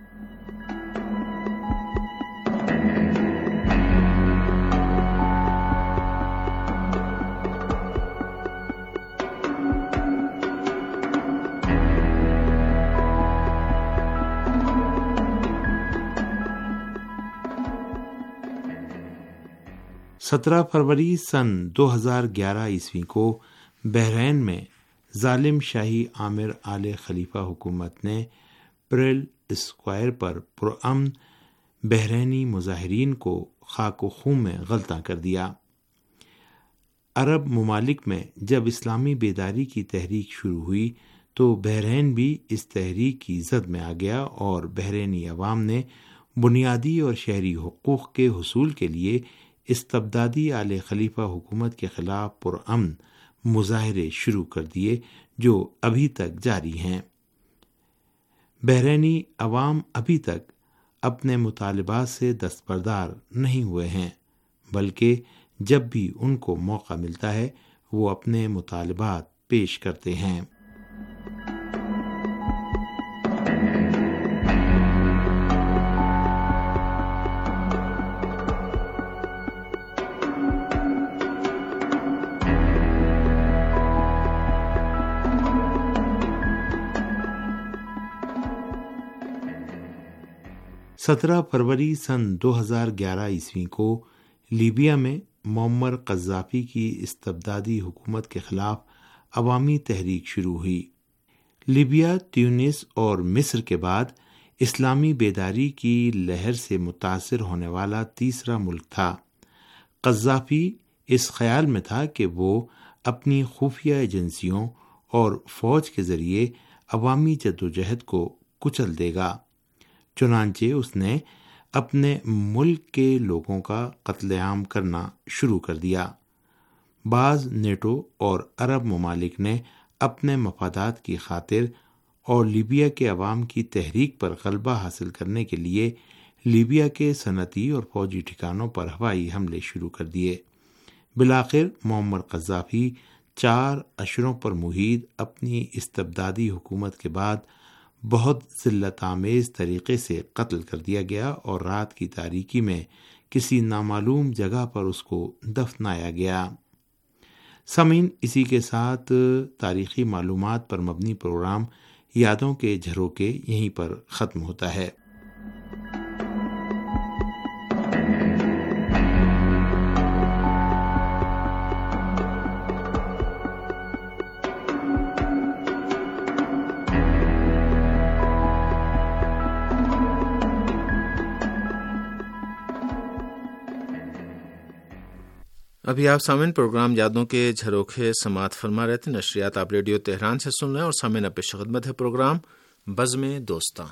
سترہ فروری سن 2011 عیسوی کو بحرین میں ظالم شاہی عامر آل خلیفہ حکومت نے پریل اسکوائر پر پرامن بحرینی مظاہرین کو خاک و خون میں غلطاں کر دیا۔ عرب ممالک میں جب اسلامی بیداری کی تحریک شروع ہوئی تو بحرین بھی اس تحریک کی زد میں آ گیا، اور بحرینی عوام نے بنیادی اور شہری حقوق کے حصول کے لیے استبدادی آل خلیفہ حکومت کے خلاف پرامن مظاہرے شروع کر دیے، جو ابھی تک جاری ہیں۔ بحرینی عوام ابھی تک اپنے مطالبات سے دستبردار نہیں ہوئے ہیں، بلکہ جب بھی ان کو موقع ملتا ہے وہ اپنے مطالبات پیش کرتے ہیں۔ سترہ فروری سن 2011 عیسوی کو لیبیا میں معمر قذافی کی استبدادی حکومت کے خلاف عوامی تحریک شروع ہوئی۔ لیبیا، تیونس اور مصر کے بعد اسلامی بیداری کی لہر سے متاثر ہونے والا تیسرا ملک تھا۔ قذافی اس خیال میں تھا کہ وہ اپنی خفیہ ایجنسیوں اور فوج کے ذریعے عوامی جدوجہد کو کچل دے گا۔ چنانچہ اس نے اپنے ملک کے لوگوں کا قتل عام کرنا شروع کر دیا۔ بعض نیٹو اور عرب ممالک نے اپنے مفادات کی خاطر اور لیبیا کے عوام کی تحریک پر غلبہ حاصل کرنے کے لیے لیبیا کے صنعتی اور فوجی ٹھکانوں پر ہوائی حملے شروع کر دیے۔ بالآخر معمر قذافی 4 اشروں پر محیط اپنی استبدادی حکومت کے بعد بہت ذلت آمیز طریقے سے قتل کر دیا گیا، اور رات کی تاریکی میں کسی نامعلوم جگہ پر اس کو دفنایا گیا۔ سامعین، اسی کے ساتھ تاریخی معلومات پر مبنی پروگرام یادوں کے جھروکے یہیں پر ختم ہوتا ہے۔ ابھی آپ سامعین پروگرام یادوں کے جھروکے سماعت فرما رہے تھے. نشریات آپ ریڈیو تہران سے سن رہے ہیں اور سامعین پیش خدمت ہے پروگرام بزم دوستاں.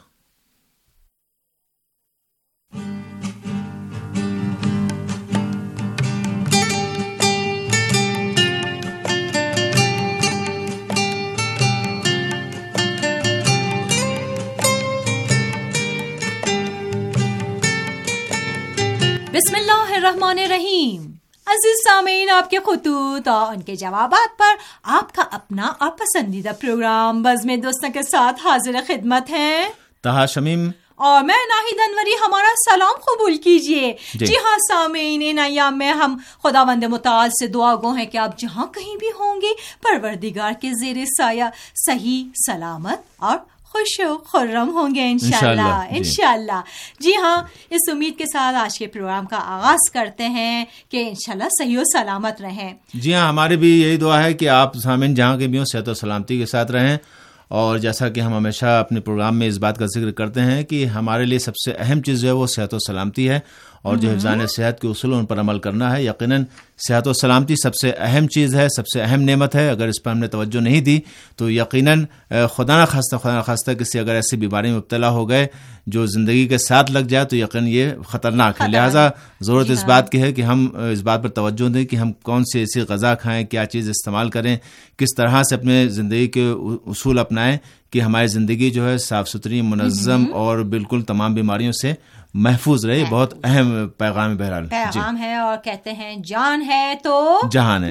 بسم اللہ الرحمن الرحیم. عزیز سامعین، آپ کے خطوط اور ان کے جوابات پر آپ کا اپنا اور پسندیدہ پروگرام بزم دوستاں کے ساتھ حاضر خدمت ہیں طہا شمیم اور میں ناہید انوری. ہمارا سلام قبول کیجئے. جی ہاں سامعین، ان ایام میں ہم خداوند متعال سے دعا گو ہیں کہ آپ جہاں کہیں بھی ہوں گے پروردگار کے زیر سایہ صحیح سلامت اور خوش و خرم ہوں گے انشاءاللہ. جی ہاں، اس امید کے ساتھ آج کے پروگرام کا آغاز کرتے ہیں کہ انشاءاللہ صحیح و سلامت رہیں. جی ہاں، ہماری بھی یہی دعا ہے کہ آپ سامعین جہاں کے بھی ہوں صحت و سلامتی کے ساتھ رہیں. اور جیسا کہ ہم ہمیشہ اپنے پروگرام میں اس بات کا ذکر کرتے ہیں کہ ہمارے لیے سب سے اہم چیز جو ہے وہ صحت و سلامتی ہے، اور جو حفظان صحت کے اصول ان پر عمل کرنا ہے. یقیناً صحت و سلامتی سب سے اہم چیز ہے، سب سے اہم نعمت ہے. اگر اس پر ہم نے توجہ نہیں دی تو یقیناً خدا نہ خواستہ کسی اگر ایسی بیماری میں مبتلا ہو گئے جو زندگی کے ساتھ لگ جائے تو یقیناً یہ خطرناک ہے. لہٰذا ضرورت اس بات کی ہے کہ ہم اس بات پر توجہ دیں کہ ہم کون سی ایسی غذا کھائیں، کیا چیز استعمال کریں، کس طرح سے اپنے زندگی کے اصول اپنائیں کہ ہماری زندگی جو ہے صاف ستھری، منظم اور بالکل تمام بیماریوں سے محفوظ رہے. بہت اہم پیغام بہرحال پیغام ہے. اور کہتے ہیں جان ہے تو جہان ہے.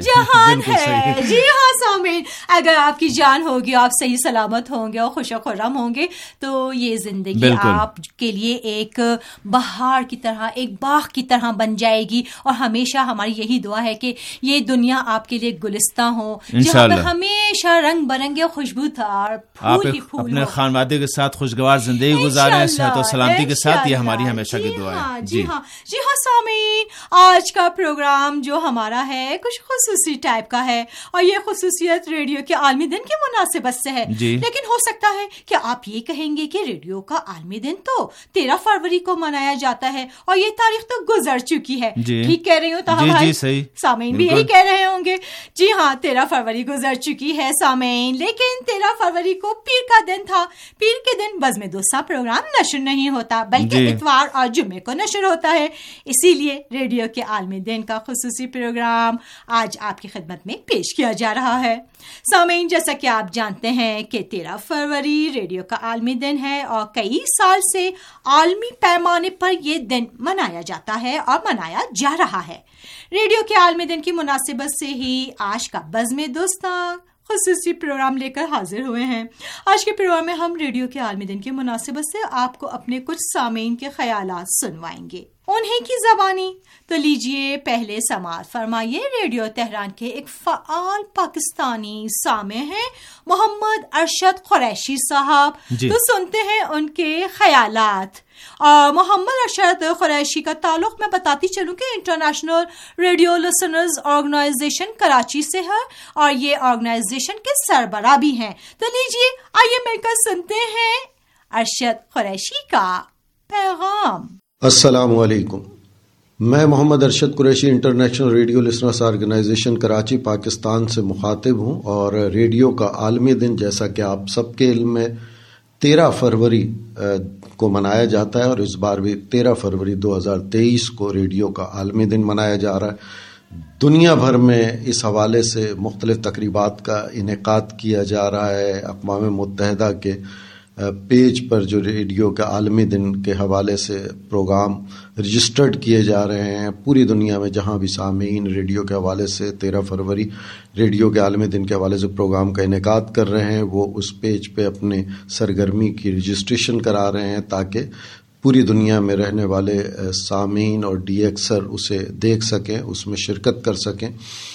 جی ہاں سامعین، اگر آپ کی جان ہوگی، آپ صحیح سلامت ہوں گے اور خوش و خرم ہوں گے تو یہ زندگی آپ کے لیے ایک بہار کی طرح، ایک باغ کی طرح بن جائے گی. اور ہمیشہ ہماری یہی دعا ہے کہ یہ دنیا آپ کے لیے گلستان ہو جہاں پہ ہمیشہ رنگ برنگے خوشبودار پھول ہی پھول. اپنے خانوادے کے ساتھ خوشگوار زندگی گزاریں صحت و سلامتی کے ساتھ. یہ ہماری ہمیشہ کی دعا ہے. جی ہاں سامعین، آج کا پروگرام جو ہمارا ہے کچھ خصوصی ٹائپ کا ہے، اور یہ خصوصیت ریڈیو کے عالمی دن کی مناسبت سے ہے. لیکن ہو سکتا ہے کہ آپ یہ کہیں گے کہ ریڈیو کا عالمی دن تو 13 فروری کو منایا جاتا ہے اور یہ تاریخ تو گزر چکی ہے. ٹھیک کہہ رہی ہوں طہا بھائی؟ سامعین بھی یہی کہہ رہے ہوں گے. جی ہاں، 13 فروری گزر چکی ہے سامعین، لیکن 13 فروری کو پیر کا دن تھا. پیر کے دن بزم دوستاں پروگرام نشر نہیں ہوتا بلکہ اتوار اور جمعے کو نشر ہوتا ہے. اسی لیے ریڈیو کے عالمی دن کا خصوصی پروگرام آج آپ کی خدمت میں پیش کیا جا رہا ہے. سامعین، جیسا کہ آپ جانتے ہیں کہ 13 فروری ریڈیو کا عالمی دن ہے اور کئی سال سے عالمی پیمانے پر یہ دن منایا جاتا ہے اور منایا جا رہا ہے. ریڈیو کے عالمی دن کی مناسبت سے ہی آج کا بزم دوستاں خصوصی پروگرام لے کر حاضر ہوئے ہیں. آج کے پروگرام میں ہم ریڈیو کے عالمی دن کی مناسبت سے آپ کو اپنے کچھ سامعین کے خیالات سنوائیں گے انہیں کی زبانی. تو لیجئے پہلے سماعت فرمائیے. ریڈیو تہران کے ایک فعال پاکستانی سامع ہیں محمد ارشد قریشی صاحب. تو سنتے ہیں ان کے خیالات. اور محمد ارشد قریشی کا تعلق میں بتاتی چلوں کہ international radio listeners organisation Karachi سے ہے اور یہ آرگنائزیشن کے سربراہ بھی ہیں. تو لیجئے آئیے مل کر سنتے ہیں ارشد قریشی کا پیغام. السلام علیکم. میں Muhammad Arshad Qureshi international radio listeners organisation Karachi Pakistan سے مخاطب ہوں. اور ریڈیو کا عالمی دن جیسا کہ آپ سب کے علم میں 13 فروری کو منایا جاتا ہے، اور اس بار بھی 13 فروری 2023 کو ریڈیو کا عالمی دن منایا جا رہا ہے. دنیا بھر میں اس حوالے سے مختلف تقریبات کا انعقاد کیا جا رہا ہے. اقوام متحدہ کے پیج پر جو ریڈیو کے عالمی دن کے حوالے سے پروگرام رجسٹرڈ کیے جا رہے ہیں، پوری دنیا میں جہاں بھی سامعین ریڈیو کے حوالے سے 13 فروری ریڈیو کے عالمی دن کے حوالے سے پروگرام کا انعقاد کر رہے ہیں، وہ اس پیج پہ اپنے سرگرمی کی رجسٹریشن کرا رہے ہیں تاکہ پوری دنیا میں رہنے والے سامعین اور ڈی ایکسر اسے دیکھ سکیں، اس میں شرکت کر سکیں.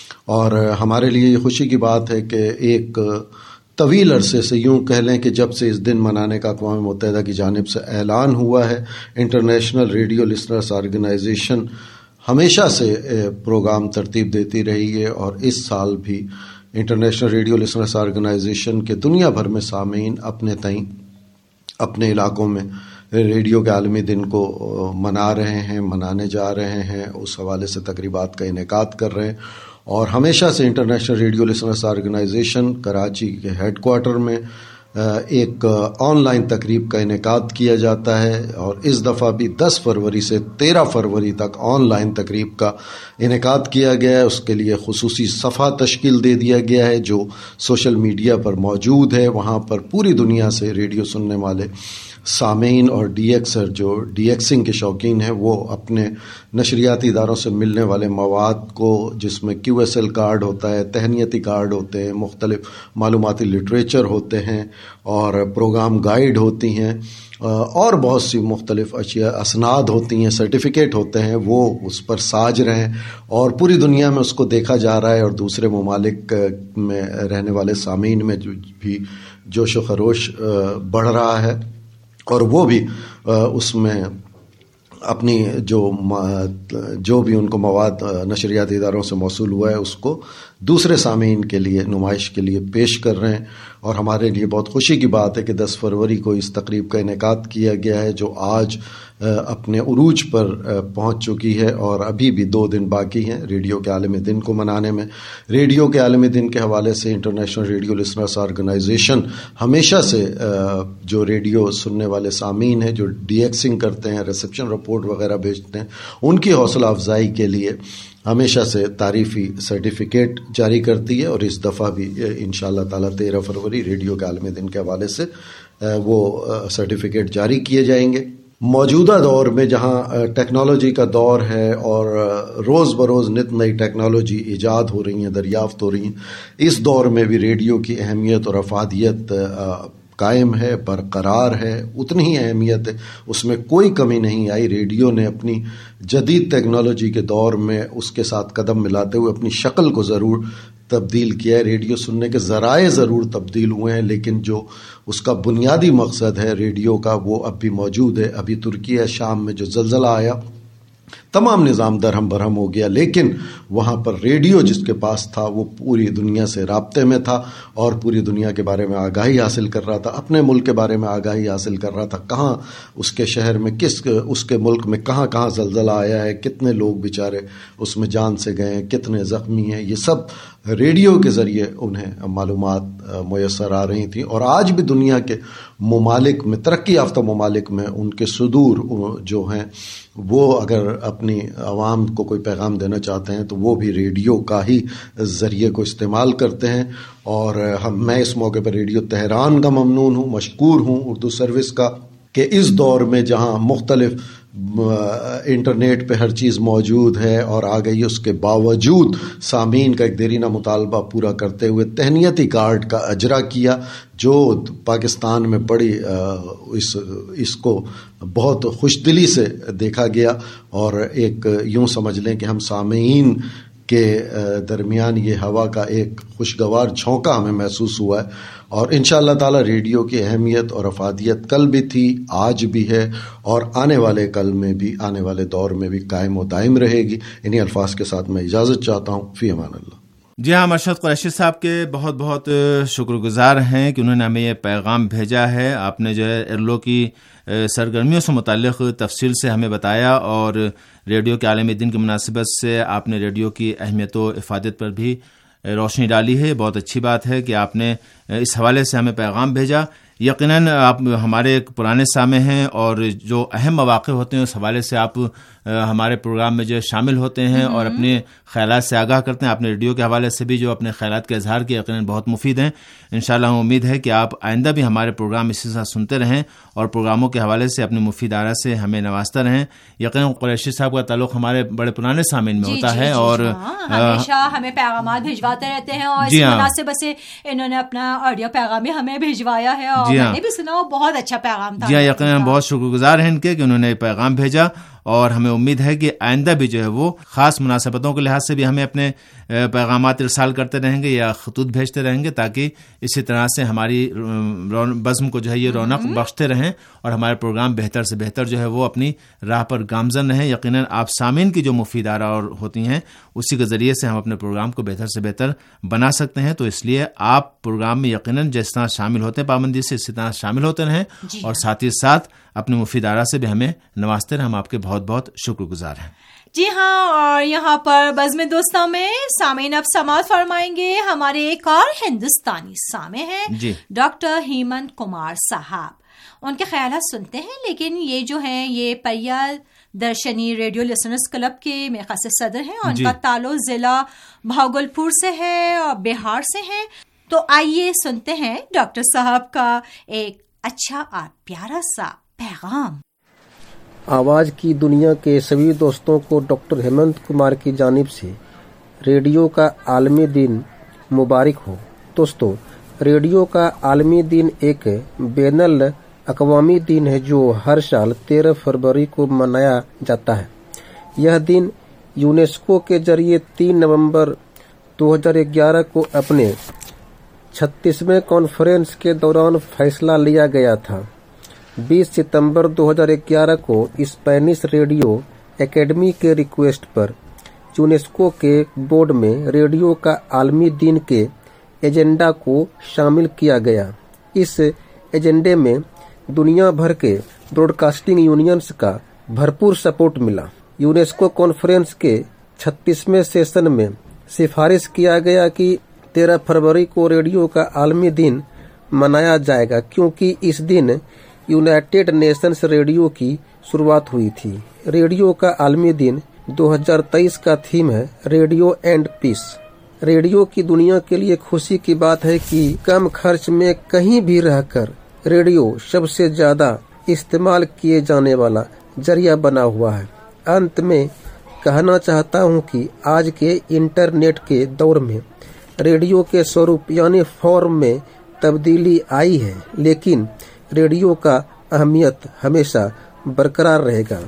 اور ہمارے لیے یہ خوشی کی بات ہے کہ ایک طویل عرصے سے، یوں کہہ لیں کہ جب سے اس دن منانے کا اقوام متحدہ کی جانب سے اعلان ہوا ہے، انٹرنیشنل ریڈیو لسنرز آرگنائزیشن ہمیشہ سے پروگرام ترتیب دیتی رہی ہے. اور اس سال بھی انٹرنیشنل ریڈیو لسنرز آرگنائزیشن کے دنیا بھر میں سامعین اپنے تئیں اپنے علاقوں میں ریڈیو کے عالمی دن کو منا رہے ہیں، منانے جا رہے ہیں، اس حوالے سے تقریبات کا انعقاد کر رہے ہیں. اور ہمیشہ سے international radio listeners organisation Karachi کے ہیڈ کوارٹر میں ایک آن لائن تقریب کا انعقاد کیا جاتا ہے، اور اس دفعہ بھی 10 فروری سے 13 فروری تک آن لائن تقریب کا انعقاد کیا گیا ہے. اس کے لیے خصوصی صفحہ تشکیل دے دیا گیا ہے جو سوشل میڈیا پر موجود ہے. وہاں پر پوری دنیا سے ریڈیو سننے والے سامعین اور ڈی ایکسر جو ڈی ایکسنگ کے شوقین ہیں وہ اپنے نشریاتی اداروں سے ملنے والے مواد کو، جس میں کیو ایس ایل کارڈ ہوتا ہے، تہنیتی کارڈ ہوتے ہیں، مختلف معلوماتی لٹریچر ہوتے ہیں اور پروگرام گائیڈ ہوتی ہیں اور بہت سی مختلف اشیاء اسناد ہوتی ہیں، سرٹیفکیٹ ہوتے ہیں، وہ اس پر ساج رہے ہیں اور پوری دنیا میں اس کو دیکھا جا رہا ہے. اور دوسرے ممالک میں رہنے والے سامعین میں بھی جوش و خروش بڑھ رہا ہے، اور وہ بھی اس میں اپنی جو بھی ان کو مواد نشریاتی اداروں سے موصول ہوا ہے اس کو دوسرے سامعین کے لیے نمائش کے لیے پیش کر رہے ہیں. اور ہمارے لیے بہت خوشی کی بات ہے کہ 10 فروری کو اس تقریب کا انعقاد کیا گیا ہے جو آج اپنے عروج پر پہنچ چکی ہے، اور ابھی بھی 2 دن باقی ہیں ریڈیو کے عالمی دن کو منانے میں. ریڈیو کے عالمی دن کے حوالے سے انٹرنیشنل ریڈیو لسنرز آرگنائزیشن ہمیشہ سے جو ریڈیو سننے والے سامعین ہیں جو ڈی ایکسنگ کرتے ہیں، ریسیپشن رپورٹ وغیرہ بھیجتے ہیں، ان کی حوصلہ افزائی کے لیے ہمیشہ سے تعریفی سرٹیفکیٹ جاری کرتی ہے. اور اس دفعہ بھی انشاءاللہ تعالی 13 فروری ریڈیو کے عالمی دن کے حوالے سے وہ سرٹیفکیٹ جاری کیے جائیں گے. موجودہ دور میں جہاں ٹیکنالوجی کا دور ہے اور روز بروز نت نئی ٹیکنالوجی ایجاد ہو رہی ہیں، دریافت ہو رہی ہیں، اس دور میں بھی ریڈیو کی اہمیت اور افادیت قائم ہے، برقرار ہے، اتنی ہی اہمیت ہے، اس میں کوئی کمی نہیں آئی. ریڈیو نے اپنی جدید ٹیکنالوجی کے دور میں اس کے ساتھ قدم ملاتے ہوئے اپنی شکل کو ضرور تبدیل کیا ہے. ریڈیو سننے کے ذرائع ضرور تبدیل ہوئے ہیں، لیکن جو اس کا بنیادی مقصد ہے ریڈیو کا وہ اب بھی موجود ہے. ابھی ترکیہ شام میں جو زلزلہ آیا تمام نظام درہم برہم ہو گیا، لیکن وہاں پر ریڈیو جس کے پاس تھا وہ پوری دنیا سے رابطے میں تھا اور پوری دنیا کے بارے میں آگاہی حاصل کر رہا تھا، اپنے ملک کے بارے میں آگاہی حاصل کر رہا تھا، کہاں اس کے شہر میں اس کے ملک میں کہاں کہاں زلزلہ آیا ہے، کتنے لوگ بیچارے اس میں جان سے گئے ہیں، کتنے زخمی ہیں. یہ سب ریڈیو کے ذریعے انہیں معلومات میسر آ رہی تھیں. اور آج بھی دنیا کے ممالک میں، ترقی یافتہ ممالک میں، ان کے صدور جو ہیں وہ اگر اپنی عوام کو کوئی پیغام دینا چاہتے ہیں تو وہ بھی ریڈیو کا ہی ذریعے کو استعمال کرتے ہیں. اور میں اس موقع پر ریڈیو تہران کا ممنون ہوں، مشکور ہوں، اردو سروس کا، کہ اس دور میں جہاں مختلف انٹرنیٹ پہ ہر چیز موجود ہے اور آ گئی، اس کے باوجود سامعین کا ایک دیرینہ مطالبہ پورا کرتے ہوئے تہنیتی کارڈ کا اجرا کیا، جو پاکستان میں بڑی اس کو بہت خوش دلی سے دیکھا گیا. اور ایک یوں سمجھ لیں کہ ہم سامعین کے درمیان یہ ہوا کا ایک خوشگوار جھونکا ہمیں محسوس ہوا ہے. اور انشاءاللہ تعالی ریڈیو کی اہمیت اور افادیت کل بھی تھی، آج بھی ہے، اور آنے والے کل میں بھی، آنے والے دور میں بھی قائم و دائم رہے گی. انہی الفاظ کے ساتھ میں اجازت چاہتا ہوں. فی امان اللہ. جی ہاں، ارشد قریشی صاحب کے بہت بہت شکر گزار ہیں کہ انہوں نے ہمیں یہ پیغام بھیجا ہے. آپ نے جو ہے ارلو کی سرگرمیوں سے متعلق تفصیل سے ہمیں بتایا، اور ریڈیو کے عالمی دن کی مناسبت سے آپ نے ریڈیو کی اہمیت و افادیت پر بھی روشنی ڈالی ہے. بہت اچھی بات ہے کہ آپ نے اس حوالے سے ہمیں پیغام بھیجا. یقیناً آپ ہمارے ایک پرانے سامع ہیں اور جو اہم مواقع ہوتے ہیں اس حوالے سے آپ ہمارے پروگرام میں جو شامل ہوتے ہیں اور اپنے خیالات سے آگاہ کرتے ہیں. آپ نے ریڈیو کے حوالے سے بھی جو اپنے خیالات کا اظہار کیا، یقیناً بہت مفید ہیں. انشاءاللہ ہم امید ہے کہ آپ آئندہ بھی ہمارے پروگرام اسی طرح سنتے رہیں اور پروگراموں کے حوالے سے اپنے مفید آراء سے ہمیں نوازتے رہیں. یقیناً قریشی صاحب کا تعلق ہمارے بڑے پرانے سامعین میں ہوتا ہے اور ہمیشہ ہمیں پیغامات بھجواتے رہتے ہیں، اور اس مناسبت سے انہوں نے اپنا آڈیو پیغام بھی ہمیں بھجوایا ہے اور میں نے بھی سنا، وہ بہت اچھا پیغام تھا. جی ہاں، یقیناً بہت شکر گزار ہیں ان کے کہ انہوں نے پیغام بھیجا. اور ہمیں امید ہے کہ آئندہ بھی جو ہے وہ خاص مناسبتوں کے لحاظ سے بھی ہمیں اپنے پیغامات ارسال کرتے رہیں گے یا خطوط بھیجتے رہیں گے، تاکہ اسی طرح سے ہماری بزم کو جو ہے یہ رونق بخشتے رہیں اور ہمارے پروگرام بہتر سے بہتر جو ہے وہ اپنی راہ پر گامزن رہیں۔ یقیناً آپ سامعین کی جو مفید آراء اور ہوتی ہیں اسی کے ذریعے سے ہم اپنے پروگرام کو بہتر سے بہتر بنا سکتے ہیں، تو اس لیے آپ پروگرام میں یقیناً جس طرح شامل ہوتے ہیں پابندی سے اسی طرح شامل ہوتے رہیں اور ساتھ ہی ساتھ اپنے مفید آراء سے بھی ہمیں نوازتے رہیں۔ ہم آپ کے بہت بہت شکر گزار ہیں۔ جی ہاں، اور یہاں پر بزم دوستاں میں سامعین اب سماعت فرمائیں گے ہمارے ایک اور ہندوستانی سامع ہیں ڈاکٹر ہیمنت کمار صاحب۔ ان کے خیالات سنتے ہیں، لیکن یہ جو ہیں یہ Priyadarshini radio listeners club کے میرے خیال سے صدر ہیں، اور ان کا تعلق ضلع بھاگلپور سے ہے اور بہار سے ہے۔ تو آئیے سنتے ہیں ڈاکٹر صاحب کا ایک اچھا اور پیارا سا پیغام۔ آواز کی دنیا کے سبھی دوستوں کو ڈاکٹر ہیمنت کمار کی جانب سے ریڈیو کا عالمی دن مبارک ہو۔ دوستو، ریڈیو کا عالمی دن ایک بین الاقوامی دن ہے جو ہر سال 13 فروری کو منایا جاتا ہے۔ یہ دن یونیسکو کے ذریعے 3 نومبر 2011 کو اپنے 36ویں کانفرنس کے دوران فیصلہ لیا گیا تھا۔ 20 ستمبر 2011 کو اسپینش ریڈیو اکیڈمی کے ریکویسٹ پر یونیسکو کے بورڈ میں ریڈیو کا عالمی دن کے ایجنڈا کو شامل کیا گیا۔ اس ایجنڈے میں دنیا بھر کے براڈ کاسٹنگ یونینز کا بھرپور سپورٹ ملا۔ یونیسکو کانفرنس کے 36ویں سیشن میں سفارش کیا گیا کہ 13 فروری کو ریڈیو کا عالمی دن منایا جائے گا، کیونکہ اس دن یونائٹڈ نیشنز ریڈیو کی شروعات ہوئی تھی۔ ریڈیو کا عالمی دن 2023 کا تھیم ہے ریڈیو اینڈ پیس۔ ریڈیو کی دنیا کے لیے خوشی کی بات ہے کہ کم خرچ میں کہیں بھی رہ کر ریڈیو سب سے زیادہ استعمال کیے جانے والا ذریعہ بنا ہوا ہے۔ انت میں کہنا چاہتا ہوں کہ آج کے انٹرنیٹ کے دور میں ریڈیو کے سوروپ یعنی فارم میں تبدیلی آئی ہے، لیکن ریڈیو کا اہمیت ہمیشہ برقرار رہے گا۔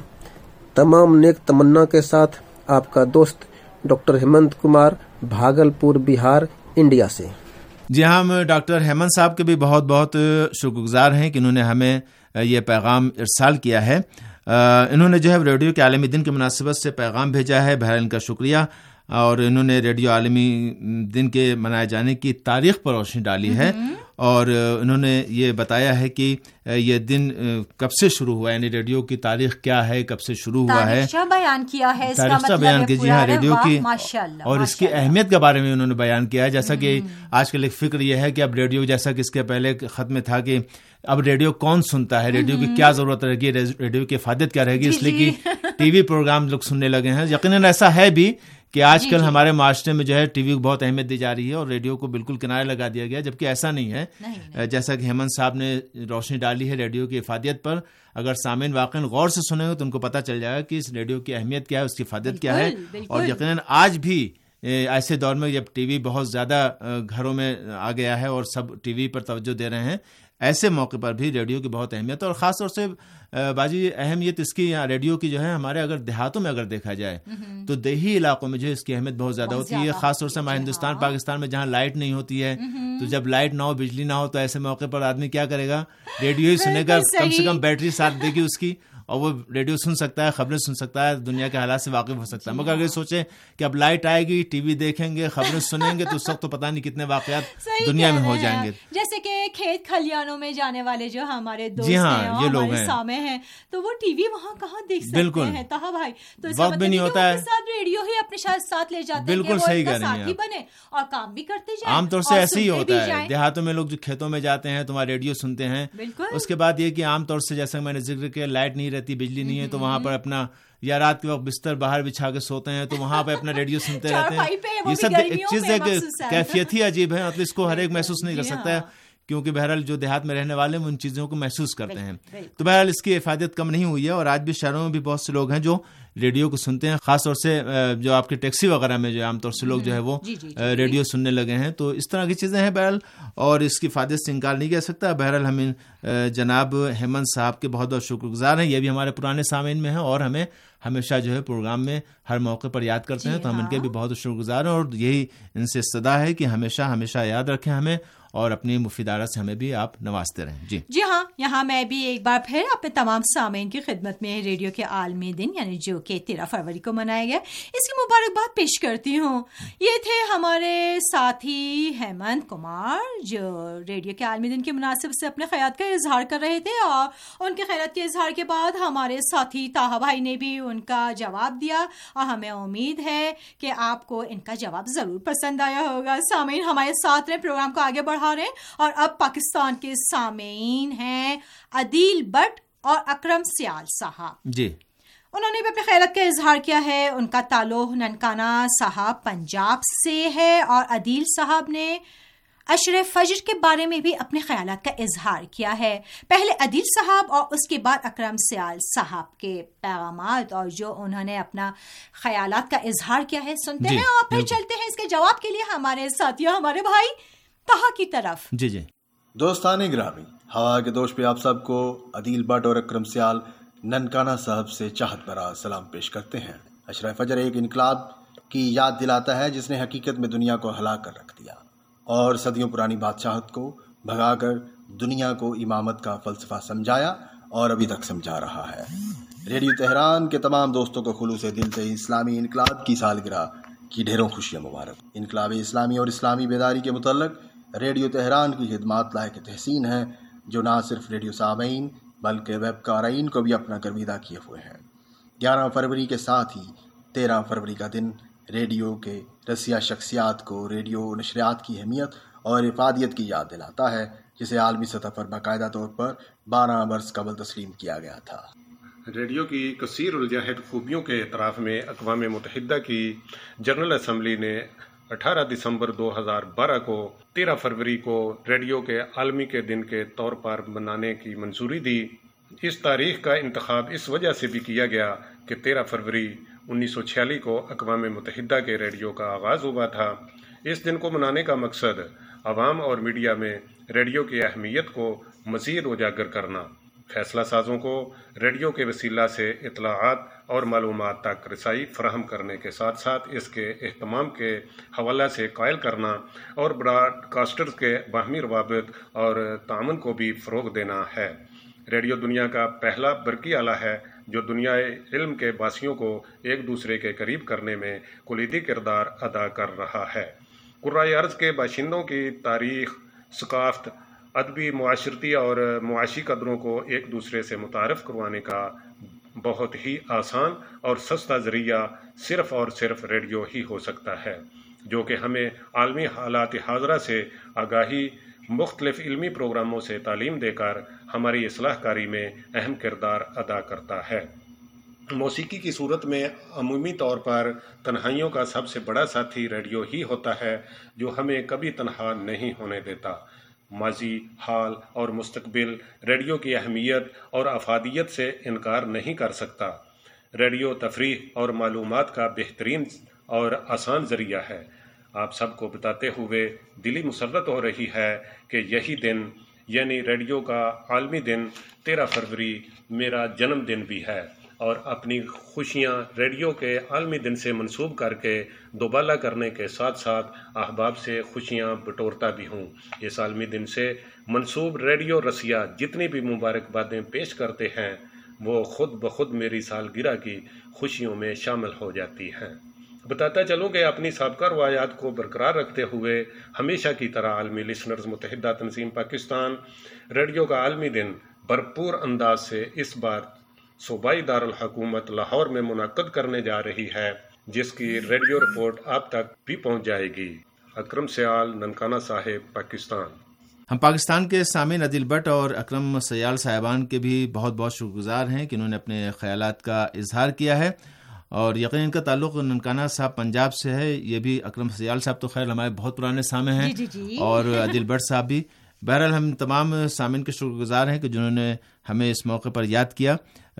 تمام نیک تمنا کے ساتھ آپ کا دوست ڈاکٹر ہیمنت کمار، بھاگلپور، بہار، انڈیا سے۔ جی ہاں، ہم ڈاکٹر ہیمنت صاحب کے بھی بہت بہت شکر گزار ہیں کہ انہوں نے ہمیں یہ پیغام ارسال کیا ہے۔ انہوں نے جو ہے ریڈیو کے عالمی دن کی مناسبت سے پیغام بھیجا ہے، بہرحال ان کا شکریہ۔ اور انہوں نے ریڈیو عالمی دن کے منائے جانے کی تاریخ پر روشنی ڈالی ہے، اور انہوں نے یہ بتایا ہے کہ یہ دن کب سے شروع ہوا، یعنی ریڈیو کی تاریخ کیا ہے، کب سے شروع ہوا ہے، تاریخ بیان کیا ہے، تاریخ بیان کی، جی ہاں، ریڈیو کی اور اس کی اہمیت کے بارے میں انہوں نے بیان کیا ہے۔ جیسا کہ آج کل ایک فکر یہ ہے کہ اب ریڈیو، جیسا کہ اس کے پہلے خط میں تھا کہ اب ریڈیو کون سنتا ہے، ریڈیو کی کیا ضرورت رہے گی، ریڈیو کی افادیت کیا رہے گی، اس لیے کہ ٹی وی پروگرام لوگ سننے لگے ہیں۔ یقیناً ایسا ہے بھی کہ آج کل ہمارے معاشرے میں جو ہے ٹی وی کو بہت اہمیت دی جا رہی ہے اور ریڈیو کو بالکل کنارے لگا دیا گیا، جبکہ ایسا نہیں ہے۔ جیسا کہ ہیمنت صاحب نے روشنی ڈالی ہے ریڈیو کی افادیت پر، اگر سامعین واقعی غور سے سنیں گے تو ان کو پتہ چل جائے گا کہ اس ریڈیو کی اہمیت کیا ہے، اس کی افادیت کیا ہے۔ اور یقیناً آج بھی ایسے دور میں جب ٹی وی بہت زیادہ گھروں میں آ گیا ہے اور سب ٹی وی پر توجہ دے رہے ہیں، ایسے موقع پر بھی ریڈیو کی بہت اہمیت ہے۔ اور خاص طور سے باجی اہمیت اس کی ریڈیو کی جو ہے ہمارے اگر دیہاتوں میں اگر دیکھا جائے تو دیہی علاقوں میں جو ہے اس کی اہمیت بہت زیادہ ہوتی ہے، خاص طور سے ہمارے ہندوستان پاکستان میں جہاں لائٹ نہیں ہوتی ہے، تو جب لائٹ نہ ہو، بجلی نہ ہو، تو ایسے موقع پر آدمی کیا کرے گا، ریڈیو ہی سنے گا، کم سے کم بیٹری ساتھ دے گی اس کی، اور وہ ریڈیو سن سکتا ہے، خبریں سن سکتا ہے، دنیا کے حالات سے واقف ہو سکتا ہے۔ مگر اگر سوچیں کہ اب لائٹ آئے گی، ٹی وی دیکھیں گے، خبریں سنیں گے، تو اس وقت تو پتہ نہیں کتنے واقعات دنیا میں ہو جائیں گے۔ جیسے کہ کھیت کھلیانوں میں جانے والے جو ہمارے دوست ہیں، یہ لوگ سامع ہیں، تو وہ ٹی وی وہاں کہاں دیکھ سکتے ہیں تاہا بھائی، تو وقت بھی نہیں ہوتا ہے، ریڈیو ہی اپنے ساتھ لے جاتے ہیں، بالکل صحیح کہہ رہی ہیں، بنے اور کام بھی کرتے جائیں۔ عام طور سے ایسے ہی ہوتا ہے، دیہاتوں میں لوگ جو کھیتوں میں جاتے ہیں تو وہاں ریڈیو سنتے ہیں۔ اس کے بعد یہ کہ عام طور سے جیسا میں نے ذکر کیا، لائٹ نہیں رہتی، بجلی نہیں ہے، تو وہاں پر اپنا یا رات کے وقت بستر باہر بچھا کے سوتے ہیں، تو وہاں پہ اپنا ریڈیو سنتے رہتے ہیں۔ یہ سب ایک چیز ہے کہ کیفیت ہی عجیب ہے، مطلب اس کو ہر ایک محسوس نہیں کر سکتا ہے کیونکہ بہرحال جو دیہات میں رہنے والے ہیں ان چیزوں کو محسوس کرتے ہیں. تو بہرحال اس کی افادیت کم نہیں ہوئی ہے، اور آج بھی شہروں میں بھی بہت سے لوگ ہیں جو ریڈیو کو سنتے ہیں، خاص طور سے جو آپ کے ٹیکسی وغیرہ میں جو عام طور سے لوگ جو ہے وہ ریڈیو سننے لگے ہیں. تو اس طرح کی چیزیں ہیں بہرحال، اور اس کی افادیت سے انکار نہیں کیا سکتا. بہرحال ہم جناب ہیمنت صاحب کے بہت بہت شکر گزار ہیں. یہ بھی ہمارے پرانے سامعین میں ہیں اور ہمیں ہمیشہ جو ہے پروگرام میں ہر موقع پر یاد کرتے ہیں. تو ہم ان کے بھی بہت شکر گزار ہیں، اور یہی ان سے استدا ہے کہ ہمیشہ یاد رکھیں ہمیں، اور اپنی مفیدارہ سے ہمیں بھی آپ نوازتے رہیں. جی ہاں، یہاں میں بھی ایک بار پھر اپنے تمام سامعین کی خدمت میں ریڈیو کے عالمی دن یعنی جو کہ 13 فروری کو منایا گیا، اس کی مبارکباد پیش کرتی ہوں. یہ تھے ہمارے ساتھی ہیمنت کمار جو ریڈیو کے عالمی دن کے مناسب سے اپنے خیالات کا اظہار کر رہے تھے، اور ان کے خیالات کے اظہار کے بعد ہمارے ساتھی طاہا بھائی نے بھی ان کا جواب دیا، اور ہمیں امید ہے کہ آپ کو ان کا جواب ضرور پسند آیا ہوگا. سامعین ہمارے ساتھ رہے، پروگرام کو آگے بڑھا رہے ہیں. اور اب پاکستان کے سامعین ہیں عدیل بٹ اور اکرم سیال صاحب. جی، انہوں نے بھی اپنے خیالات کا اظہار کیا ہے. ان کا تعلق ننکانہ صاحب پنجاب سے ہے، اور عدیل صاحب نے عشر فجر کے بارے میں بھی اپنے خیالات کا اظہار کیا ہے. پہلے عدیل صاحب اور اس کے بعد اکرم سیال صاحب کے پیغامات اور جو انہوں نے اپنا خیالات کا اظہار کیا ہے سنتے ہیں، اور پھر چلتے ہیں اس کے جواب کے لیے ہمارے ساتھیوں، ہمارے بھائی طاہا کی طرف. جی دوستان گرامی، ہوا کے دوش پہ آپ سب کو عدیل بٹ اور اکرم سیال ننکانہ صاحب سے چاہت بھرا سلام پیش کرتے ہیں. عشرہ فجر ایک انقلاب کی یاد دلاتا ہے جس نے حقیقت میں دنیا کو ہلا کر رکھ دیا اور صدیوں پرانی بادشاہت کو بھگا کر دنیا کو امامت کا فلسفہ سمجھایا اور ابھی تک سمجھا رہا ہے. ریڈیو تہران کے تمام دوستوں کو خلوص دل سے اسلامی انقلاب کی سالگرہ کی ڈھیروں خوشیاں مبارک. انقلاب اسلامی اور اسلامی بیداری کے متعلق ریڈیو تہران کی خدمات لائق تحسین ہیں، جو نہ صرف ریڈیو سامعین بلکہ ویب قارئین کو بھی اپنا گرویدہ کیے ہوئے ہیں. 11 فروری کے ساتھ ہی 13 فروری کا دن ریڈیو کے رسیا شخصیات کو ریڈیو نشریات کی اہمیت اور افادیت کی یاد دلاتا ہے، جسے عالمی سطح پر باقاعدہ طور پر 12 برس قبل تسلیم کیا گیا تھا. ریڈیو کی کثیر الجہت خوبیوں کے اعتراف میں اقوام متحدہ کی جنرل اسمبلی نے 18 دسمبر 2012 کو 13 فروری کو ریڈیو کے عالمی کے دن کے طور پر منانے کی منظوری دی. اس تاریخ کا انتخاب اس وجہ سے بھی کیا گیا کہ 13 فروری 1946 کو اقوام متحدہ کے ریڈیو کا آغاز ہوا تھا. اس دن کو منانے کا مقصد عوام اور میڈیا میں ریڈیو کی اہمیت کو مزید اجاگر کرنا، فیصلہ سازوں کو ریڈیو کے وسیلہ سے اطلاعات اور معلومات تک رسائی فراہم کرنے کے ساتھ ساتھ اس کے اہتمام کے حوالہ سے قائل کرنا اور براڈ کاسٹرز کے باہمی روابط اور تعاون کو بھی فروغ دینا ہے. ریڈیو دنیا کا پہلا برقی آلہ ہے جو دنیا علم کے باسیوں کو ایک دوسرے کے قریب کرنے میں کلیدی کردار ادا کر رہا ہے. کرۂ ارض کے باشندوں کی تاریخ، ثقافت، ادبی، معاشرتی اور معاشی قدروں کو ایک دوسرے سے متعارف کروانے کا بہت ہی آسان اور سستا ذریعہ صرف اور صرف ریڈیو ہی ہو سکتا ہے، جو کہ ہمیں عالمی حالات حاضرہ سے آگاہی، مختلف علمی پروگراموں سے تعلیم دے کر ہماری اصلاح کاری میں اہم کردار ادا کرتا ہے. موسیقی کی صورت میں عمومی طور پر تنہائیوں کا سب سے بڑا ساتھی ریڈیو ہی ہوتا ہے، جو ہمیں کبھی تنہا نہیں ہونے دیتا. ماضی، حال اور مستقبل ریڈیو کی اہمیت اور افادیت سے انکار نہیں کر سکتا. ریڈیو تفریح اور معلومات کا بہترین اور آسان ذریعہ ہے. آپ سب کو بتاتے ہوئے دلی مسرت ہو رہی ہے کہ یہی دن یعنی ریڈیو کا عالمی دن 13 فروری میرا جنم دن بھی ہے، اور اپنی خوشیاں ریڈیو کے عالمی دن سے منسوب کر کے دوبالا کرنے کے ساتھ ساتھ احباب سے خوشیاں بٹورتا بھی ہوں. اس عالمی دن سے منسوب ریڈیو رسیا جتنی بھی مبارکبادیں پیش کرتے ہیں وہ خود بخود میری سالگرہ کی خوشیوں میں شامل ہو جاتی ہیں. بتاتا چلوں کہ اپنی سابقہ روایات کو برقرار رکھتے ہوئے ہمیشہ کی طرح عالمی لسنرز متحدہ تنظیم پاکستان ریڈیو کا عالمی دن بھرپور انداز سے اس بار صوبائی دارالحکومت لاہور میں منعقد کرنے جا رہی ہے، جس کی ریڈیو رپورٹ آپ تک بھی پہنچ جائے گی. اکرم سیال، ننکانہ صاحب، پاکستان. ہم پاکستان کے سامعین عدیل بٹ اور اکرم سیال صاحبان کے بھی بہت بہت شکر گزار ہیں کہ انہوں نے اپنے خیالات کا اظہار کیا ہے، اور یقیناً ان کا تعلق ننکانہ صاحب پنجاب سے ہے. یہ بھی اکرم سیال صاحب تو خیر ہمارے بہت پرانے سامع ہیں، اور عدیل بٹ صاحب بھی. بہرحال ہم تمام سامعین کے شکر گزار ہیں کہ جنہوں نے ہمیں اس موقع پر یاد کیا.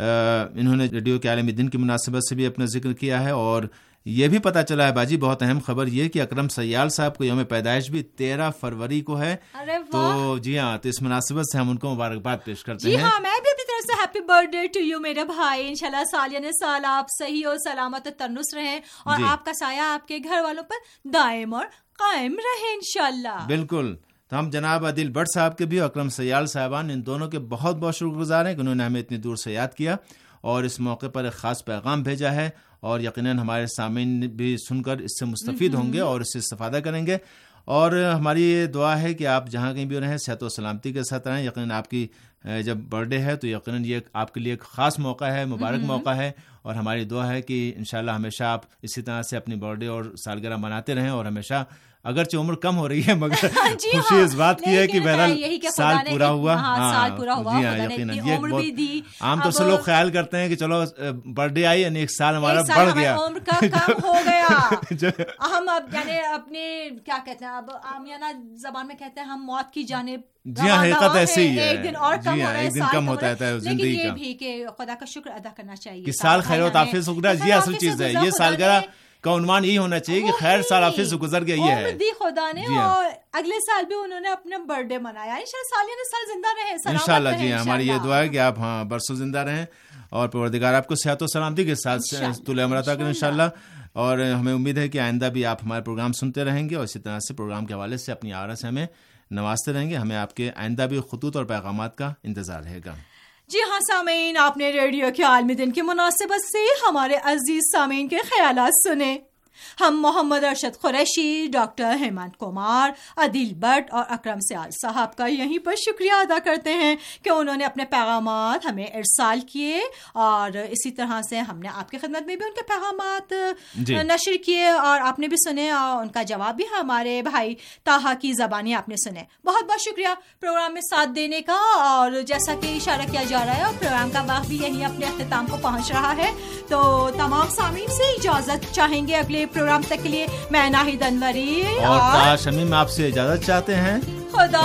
انہوں نے ریڈیو کے عالمی دن کی مناسبت سے بھی اپنا ذکر کیا ہے، اور یہ بھی پتہ چلا ہے باجی بہت اہم خبر یہ کہ اکرم سیال صاحب کو یوم پیدائش بھی 13 فروری کو ہے. تو جی ہاں، تو اس مناسبت سے ہم ان کو مبارکباد پیش کرتے ہیں. جی ہاں، میں بھی اپنی طرف سے happy birthday to you میرے بھائی. انشاءاللہ سالیانِ سال آپ صحیح اور سلامت و تندرست رہیں، اور آپ کا سایہ آپ کے گھر والوں پر دائم اور قائم رہے انشاءاللہ. بالکل. تو ہم جناب عادل بٹ صاحب کے بھی اور اکرم سیال صاحبان، ان دونوں کے بہت بہت شکر گزار ہیں کہ انہوں نے ہمیں اتنی دور سے یاد کیا اور اس موقع پر ایک خاص پیغام بھیجا ہے، اور یقیناً ہمارے سامعین بھی سن کر اس سے مستفید ہوں گے اور اس سے استفادہ کریں گے. اور ہماری یہ دعا ہے کہ آپ جہاں کہیں بھی رہیں صحت و سلامتی کے ساتھ رہیں. یقیناً آپ کی جب برتھ ڈے ہے تو یقیناً یہ آپ کے لیے ایک خاص موقع ہے، مبارک موقع ہے، اور ہماری دعا ہے کہ انشاءاللہ ہمیشہ آپ اسی طرح سے اپنی برتھ ڈے اور سالگرہ مناتے رہیں، اور ہمیشہ اگرچہ عمر کم ہو رہی ہے مگر خوشی اس بات کی ہے کہ بہرحال سال پورا ہوا. جی ہاں، یقیناً یہ بہت عام طور سے لوگ خیال کرتے ہیں کہ چلو برتھ ڈے آئی یعنی ایک سال ہمارا بڑھ گیا، عمر کا کم ہو گیا. ہم اب یعنی اپنے کیا کہتے ہیں، اب عامیانہ زبان میں کہتے ہیں ہم موت کی جانب. جی ہاں، حقیقت ایسی ہی ہے. ایک دن اور کم ہو رہا ہے، ایک دن کم ہوتا ہے زندگی کا، لیکن یہ بھی کہ خدا کا شکر ادا کرنا چاہیے کہ سال خیر و عافیت سے گزرا. یہ اصل چیز ہے، یہ سالگرہ کا عنوان یہی ہونا چاہیے کہ خیر سال عافیت سے گزر گیا. یہ ہے دی خدا نے، اور اگلے سال بھی انہوں نے اپنا برتھ ڈے منایا. انشاءاللہ سالیانہ سال زندہ رہے، انشاءاللہ. جی ہاں، ہماری یہ دعا ہے کہ آپ برسوں زندہ رہیں اور پروردگار آپ کو صحت و سلامتی کے ساتھ طول عمر عطا کریں انشاءاللہ. اور ہمیں امید ہے کہ آئندہ بھی آپ ہمارے پروگرام سنتے رہیں گے، اور اسی طرح سے پروگرام کے حوالے سے اپنی آرا سے ہمیں نوازتے رہیں گے. ہمیں آپ کے آئندہ بھی خطوط اور پیغامات کا انتظار رہے گا. جی ہاں سامعین، آپ نے ریڈیو کے عالمی دن کی مناسبت سے ہمارے عزیز سامعین کے خیالات سنے. ہم محمد ارشد قریشی، ڈاکٹر ہیمنت کمار، عادل بٹ اور اکرم سیال صاحب کا یہیں پر شکریہ ادا کرتے ہیں کہ انہوں نے اپنے پیغامات ہمیں ارسال کیے، اور اسی طرح سے ہم نے آپ کی خدمت میں بھی ان کے پیغامات نشر کیے، اور آپ نے بھی سنے، اور ان کا جواب بھی ہمارے بھائی طاہا کی زبانی آپ نے سنے. بہت بہت شکریہ پروگرام میں ساتھ دینے کا. اور جیسا کہ اشارہ کیا جا رہا ہے، اور پروگرام کا وقت بھی یہیں اپنے اختتام کو پہنچ رہا ہے، تو تمام سامعین سے اجازت چاہیں گے اگلے پروگرام تک کے لیے. میں ناہید انوری اور طاہا شمیم آپ سے اجازت چاہتے ہیں. خدا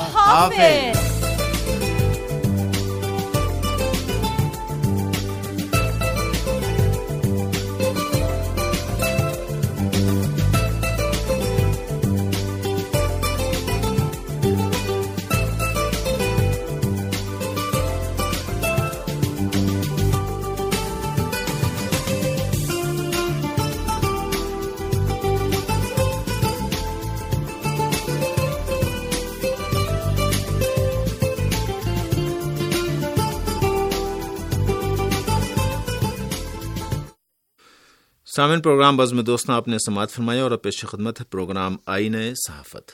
حافظ. سامعین، پروگرام بزم دوستاں آپ نے سماعت فرمایا، اور پیش خدمت ہے پروگرام آئینہ صحافت.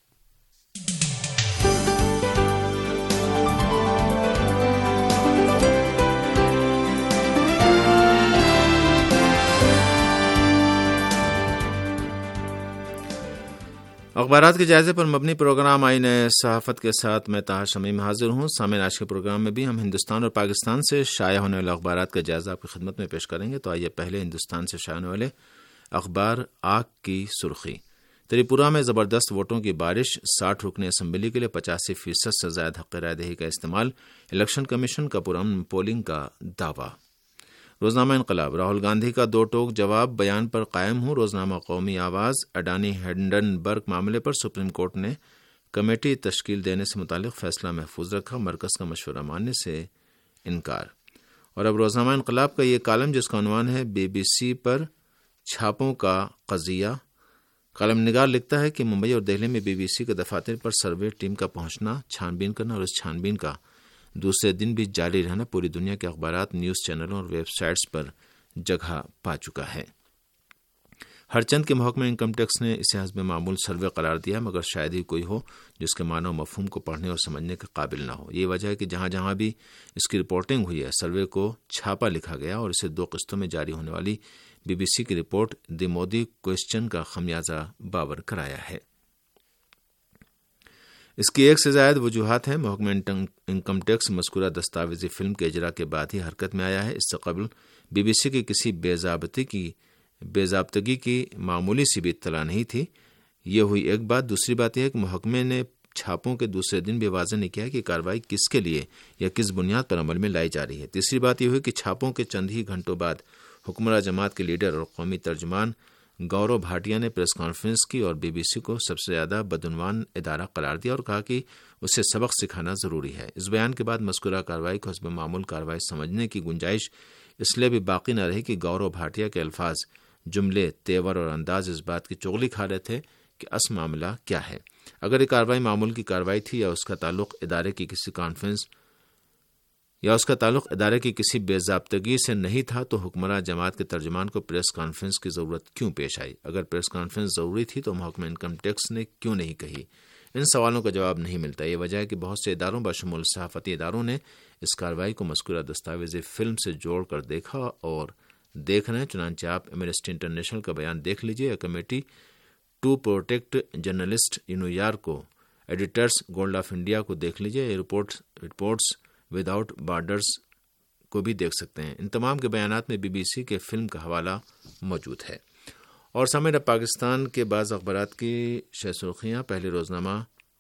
اخبارات کے جائزے پر مبنی پروگرام آئینہ صحافت کے ساتھ میں طاہا شمیم حاضر ہوں. سامعین، آج کے پروگرام میں بھی ہم ہندوستان اور پاکستان سے شائع ہونے والے اخبارات کا جائزہ آپ کی خدمت میں پیش کریں گے. تو آئیے پہلے ہندوستان سے شائع ہونے والے اخبار. آگ کی سرخی. تریپورہ میں زبردست ووٹوں کی بارش. 60 رکن اسمبلی کے لیے 85% سے زائد حق رائے دہی کا استعمال. الیکشن کمیشن کا پرامن پولنگ کا دعویٰ. روزنامہ انقلاب. راہل گاندھی کا 2 ٹوک جواب بیان پر قائم ہوں. روزنامہ قومی آواز. اڈانی ہنڈنبرگ معاملے پر سپریم کورٹ نے کمیٹی تشکیل دینے سے متعلق فیصلہ محفوظ رکھا. مرکز کا مشورہ ماننے سے انکار. اور اب روزنامہ انقلاب کا یہ کالم جس کا عنوان ہے بی بی سی پر چھاپوں کا قضیہ. کالم نگار لکھتا ہے کہ ممبئی اور دہلی میں بی بی سی کے دفاتر پر سروے ٹیم کا پہنچنا، چھان بین کرنا اور اس چھان بین کا دوسرے دن بھی جاری رہنا پوری دنیا کے اخبارات، نیوز چینلوں اور ویب سائٹس پر جگہ پا چکا ہے. ہر چند کے محکمہ انکم ٹیکس نے اسے حسب معمول سروے قرار دیا، مگر شاید ہی کوئی ہو جس کے معنی و مفہوم کو پڑھنے اور سمجھنے کے قابل نہ ہو. یہ وجہ ہے کہ جہاں جہاں بھی اس کی رپورٹنگ ہوئی ہے، سروے کو چھاپا لکھا گیا اور اسے 2 قسطوں میں جاری ہونے والی بی بی سی کی رپورٹ دی مودی کوئسچن کا خمیازہ باور کرایا ہے. اس کی 1 سے زائد وجوہات ہیں. محکمہ انکم ٹیکس مذکورہ دستاویزی فلم کے اجرا کے بعد ہی حرکت میں آیا ہے. اس سے قبل بی بی سی کی کسی بے ضابطگی کی معمولی سی بھی اطلاع نہیں تھی. یہ ہوئی ایک بات. دوسری بات یہ ہے کہ محکمے نے چھاپوں کے دوسرے دن بھی واضح نہیں کیا کہ کارروائی کس کے لیے یا کس بنیاد پر عمل میں لائی جا رہی ہے۔ تیسری بات یہ ہوئی کہ چھاپوں کے چند ہی گھنٹوں بعد حکمراں جماعت کے لیڈر اور قومی ترجمان گورو بھاٹیا نے پریس کانفرنس کی اور BBC کو سب سے زیادہ بدعنوان ادارہ قرار دیا اور کہا کہ اسے سبق سکھانا ضروری ہے۔ اس بیان کے بعد مذکورہ کارروائی کو حسب معمول کارروائی سمجھنے کی گنجائش اس لیے بھی باقی نہ رہی کہ گورو بھاٹیا کے الفاظ، جملے، تیور اور انداز اس بات کی چغلی کھا رہے تھے کہ اصل معاملہ کیا ہے۔ اگر یہ کارروائی معمول کی کارروائی تھی یا اس کا تعلق ادارے کی کسی کانفرنس یا اس کا تعلق ادارے کی کسی بے ضابطگی سے نہیں تھا تو حکمراں جماعت کے ترجمان کو پریس کانفرنس کی ضرورت کیوں پیش آئی؟ اگر پریس کانفرنس ضروری تھی تو محکمہ انکم ٹیکس نے کیوں نہیں کہی؟ ان سوالوں کا جواب نہیں ملتا۔ یہ وجہ ہے کہ بہت سے اداروں بشمول صحافتی اداروں نے اس کارروائی کو مذکورہ دستاویزی فلم سے جوڑ کر دیکھا اور دیکھ رہے ہیں۔ چنانچہ آپ ایمنسٹی انٹرنیشنل کا بیان دیکھ لیجیے۔ A committee to protect journalist New York کو، ایڈیٹرز گلڈ آف انڈیا کو دیکھ لیجیے۔ یہ رپورٹس وداؤٹ بارڈرز کو بھی دیکھ سکتے ہیں۔ ان تمام کے بیانات میں BBC کے فلم کا حوالہ موجود ہے۔ اور سامعین، پاکستان کے بعض اخبارات کی شہ سرخیاں۔ پہلے روزنامہ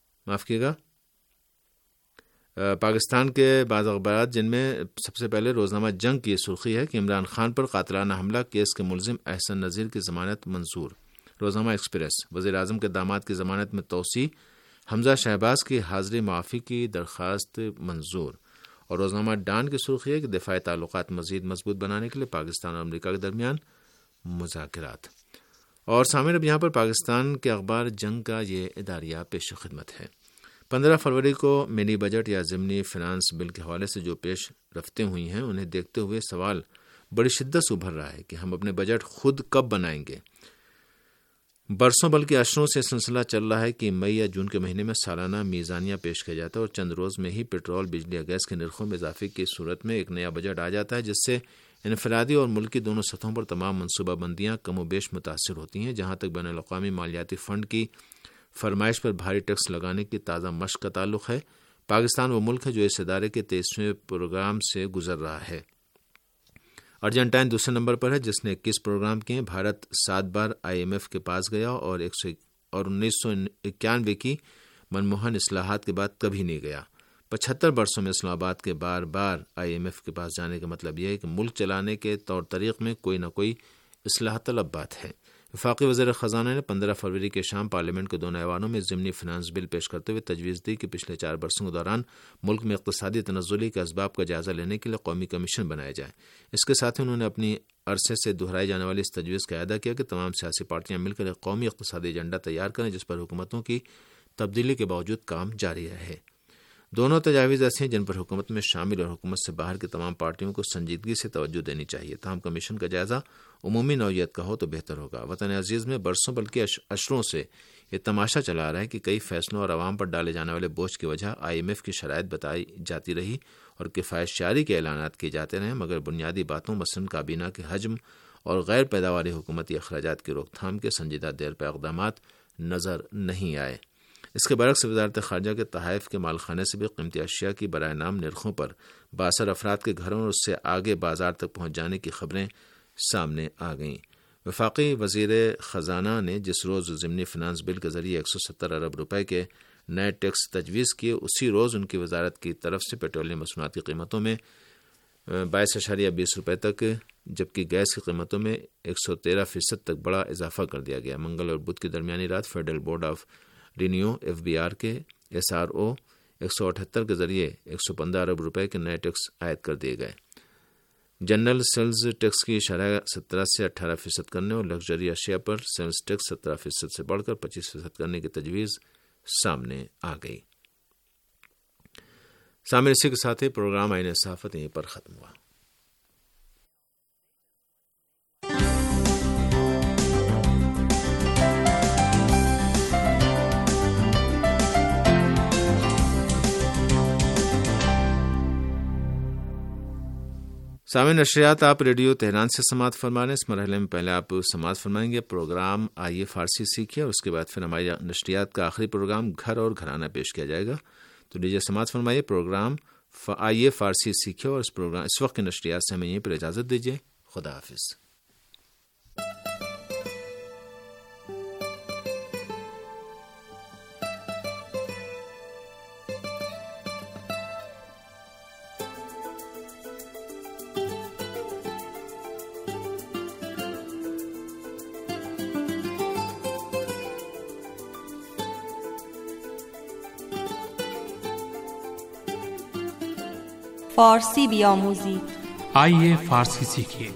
پاکستان کے بعض اخبارات، جن میں سب سے پہلے روزنامہ جنگ کی سرخی ہے کہ عمران خان پر قاتلانہ حملہ کیس کے ملزم احسن نذیر کی ضمانت منظور۔ روزنامہ ایکسپریس، وزیر اعظم کے داماد کی ضمانت میں توسیع، حمزہ شہباز کی حاضری معافی کی درخواست منظور۔ اور روزنامہ ڈان کی سرخی ہے کہ دفاعی تعلقات مزید مضبوط بنانے کے لیے پاکستان اور امریکہ کے درمیان مذاکرات۔ اور سامعین، اب یہاں پر پاکستان کے اخبار جنگ کا یہ اداریہ پیش خدمت ہے۔ 15 فروری کو منی بجٹ یا ضمنی فنانس بل کے حوالے سے جو پیش رفتیں ہوئی ہیں انہیں دیکھتے ہوئے سوال بڑی شدت سے ابھر رہا ہے کہ ہم اپنے بجٹ خود کب بنائیں گے۔ برسوں بلکہ عشروں سے سلسلہ چل رہا ہے کہ مئی یا جون کے مہینے میں سالانہ میزانیہ پیش کیا جاتا ہے اور چند روز میں ہی پٹرول، بجلی اور گیس کے نرخوں میں اضافے کی صورت میں ایک نیا بجٹ آ جاتا ہے، جس سے انفرادی اور ملکی دونوں سطحوں پر تمام منصوبہ بندیاں کم و بیش متاثر ہوتی ہیں۔ جہاں تک بین الاقوامی مالیاتی فنڈ کی فرمائش پر بھاری ٹیکس لگانے کی تازہ مشق کا تعلق ہے، پاکستان وہ ملک ہے جو اس ادارے کے 23ویں پروگرام سے گزر رہا ہے۔ ارجنٹائن دوسرے نمبر پر ہے جس نے 21 پروگرام کیے۔ بھارت 7 بار IMF کے پاس گیا اور 1991 کی منموہن اصلاحات کے بعد کبھی نہیں گیا۔ 75 برسوں میں اسلام آباد کے بار بار IMF کے پاس جانے کا مطلب یہ ہے کہ ملک چلانے کے طور طریق میں کوئی نہ کوئی اصلاح طلب بات ہے۔ وفاقی وزیر خزانہ نے 15 فروری کے شام پارلیمنٹ کے دونوں ایوانوں میں ضمنی فنانس بل پیش کرتے ہوئے تجویز دی کہ پچھلے 4 برسوں کے دوران ملک میں اقتصادی تنزلی کے اسباب کا جائزہ لینے کے لیے قومی کمیشن بنایا جائے۔ اس کے ساتھ ہی انہوں نے اپنی عرصے سے دہرائی جانے والی اس تجویز کا اعادہ کیا کہ تمام سیاسی پارٹیاں مل کر ایک قومی اقتصادی ایجنڈا تیار کریں جس پر حکومتوں کی تبدیلی کے باوجود کام جاری رہے۔ دونوں تجاویز ایسے ہیں جن پر حکومت میں شامل اور حکومت سے باہر کی تمام پارٹیوں کو سنجیدگی سے توجہ دینی چاہیے۔ تاہم کمیشن کا جائزہ عمومی نوعیت کا ہو تو بہتر ہوگا۔ وطن عزیز میں برسوں بلکہ عشروں سے یہ تماشا چلا آ رہا ہے کہ کئی فیصلوں اور عوام پر ڈالے جانے والے بوجھ کی وجہ IMF کی شرائط بتائی جاتی رہی اور کفایت شعاری کے اعلانات کیے جاتے رہے، مگر بنیادی باتوں مثلاً کابینہ کے حجم اور غیر پیداواری حکومتی اخراجات کی روک تھام کے سنجیدہ دیر پہ اقدامات نظر نہیں آئے۔ اس کے برعکس وزارت خارجہ کے تحائف کے مالخانے سے بھی قیمتی اشیاء کی برائے نام نرخوں پر بااثر افراد کے گھروں اور اس سے آگے بازار تک پہنچ جانے کی خبریں سامنے آ گئیں۔ وفاقی وزیر خزانہ نے جس روز ضمنی فنانس بل کے ذریعے 170 ارب روپے کے نئے ٹیکس تجویز کیے، اسی روز ان کی وزارت کی طرف سے پیٹرولیم مصنوعات کی قیمتوں میں 22.20 روپے تک جبکہ گیس کی قیمتوں میں 113% تک بڑا اضافہ کر دیا گیا۔ منگل اور بدھ کی درمیانی رات federal board of revenue FBR کے SRO 178 کے ذریعے 115 ارب روپے کے نئے ٹیکس عائد کر دیے گئے۔ جنرل سیلز ٹیکس کی شرح 17 سے 18% کرنے اور لگژری اشیاء پر سیلز ٹیکس 17% سے بڑھ کر 25% کرنے کی تجویز سامنے آ گئی۔ سامنے اسی کے ساتھ ہی پروگرام آئین صحافت یہیں پر ختم ہوا۔ سامعین، نشریات آپ ریڈیو تہران سے سماعت فرما رہے ہیں۔ اس مرحلے میں پہلے آپ سماعت فرمائیں گے پروگرام آئیے فارسی سیکھیے اور اس کے بعد پھر ہماری نشریات کا آخری پروگرام گھر اور گھرانہ پیش کیا جائے گا۔ تو لیجیے سماعت فرمائیے پروگرام آئیے فارسی سیکھیے اور اس وقت کی نشریات سے ہمیں یہیں پر اجازت دیجیے۔ خدا حافظ۔ فارسی بیاموزید. آئیے فارسی سیکھیے.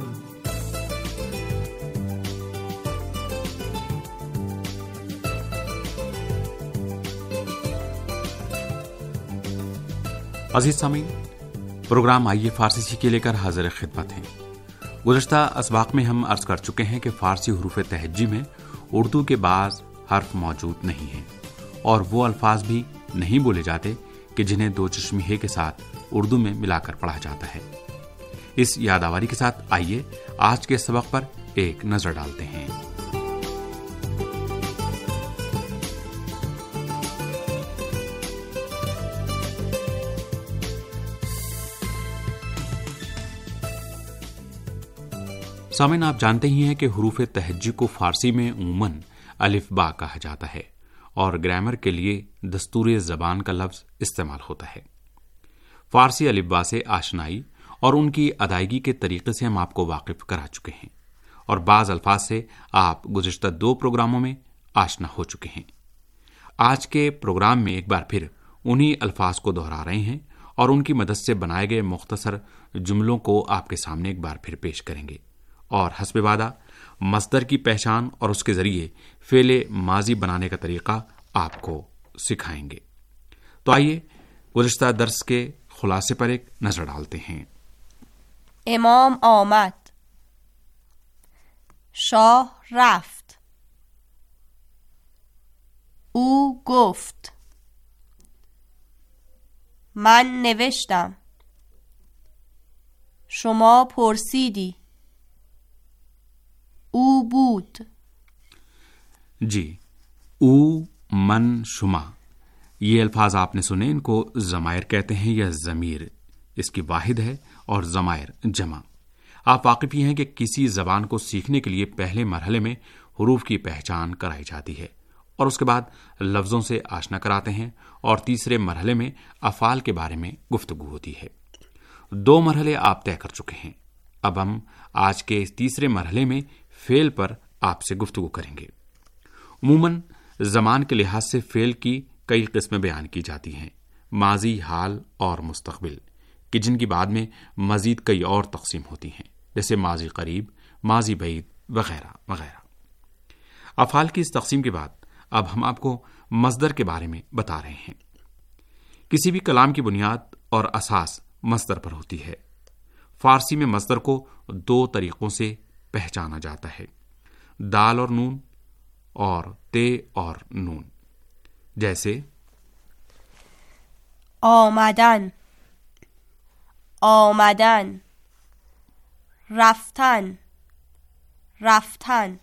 عزیز سامعین، پروگرام آئیے فارسی سیکھیے لے کر حاضر خدمت ہیں. گزشتہ اسباق میں ہم عرض کر چکے ہیں کہ فارسی حروف تہجی میں اردو کے بعض حرف موجود نہیں ہیں اور وہ الفاظ بھی نہیں بولے جاتے کہ جنہیں دو چشمے کے ساتھ اردو میں ملا کر پڑھا جاتا ہے. اس یادآوری کے ساتھ آئیے آج کے سبق پر ایک نظر ڈالتے ہیں. سامعین، آپ جانتے ہی ہیں کہ حروف تہجی کو فارسی میں عموماً الف با کہا جاتا ہے اور گرامر کے لیے دستور زبان کا لفظ استعمال ہوتا ہے. فارسی الف با سے آشنائی اور ان کی ادائیگی کے طریقے سے ہم آپ کو واقف کرا چکے ہیں اور بعض الفاظ سے آپ گزشتہ 2 پروگراموں میں آشنا ہو چکے ہیں. آج کے پروگرام میں ایک بار پھر انہی الفاظ کو دہرا رہے ہیں اور ان کی مدد سے بنائے گئے مختصر جملوں کو آپ کے سامنے ایک بار پھر پیش کریں گے اور حسب وعدہ مصدر کی پہچان اور اس کے ذریعے فعل ماضی بنانے کا طریقہ آپ کو سکھائیں گے. تو آئیے گزشتہ درس کے خلاصے پر ایک نظر ڈالتے ہیں. امام آمد، شاه رفت، او گفت، من نوشتم، شما پرسیدی، او بود. جی، او، من، شما، یہ الفاظ آپ نے سنے. ان کو ضمائر کہتے ہیں یا ضمیر. اس کی واحد ہے اور ضمائر جمع. آپ واقف ہی ہیں کہ کسی زبان کو سیکھنے کے لیے پہلے مرحلے میں حروف کی پہچان کرائی جاتی ہے اور اس کے بعد لفظوں سے آشنا کراتے ہیں اور تیسرے مرحلے میں افعال کے بارے میں گفتگو ہوتی ہے. 2 مرحلے آپ طے کر چکے ہیں. اب ہم آج کے اس تیسرے مرحلے میں فعل پر آپ سے گفتگو کریں گے. عموماً زمان کے لحاظ سے فعل کی کئی قسمیں بیان کی جاتی ہیں، ماضی، حال اور مستقبل، کہ جن کی بعد میں مزید کئی اور تقسیم ہوتی ہیں، جیسے ماضی قریب، ماضی بعید وغیرہ وغیرہ. افعال کی اس تقسیم کے بعد اب ہم آپ کو مصدر کے بارے میں بتا رہے ہیں. کسی بھی کلام کی بنیاد اور اساس مصدر پر ہوتی ہے. فارسی میں مصدر کو 2 طریقوں سے پہچانا جاتا ہے، دال اور نون اور تے اور نون. جیسے آمدن، آمدن، رفتن، رفتن،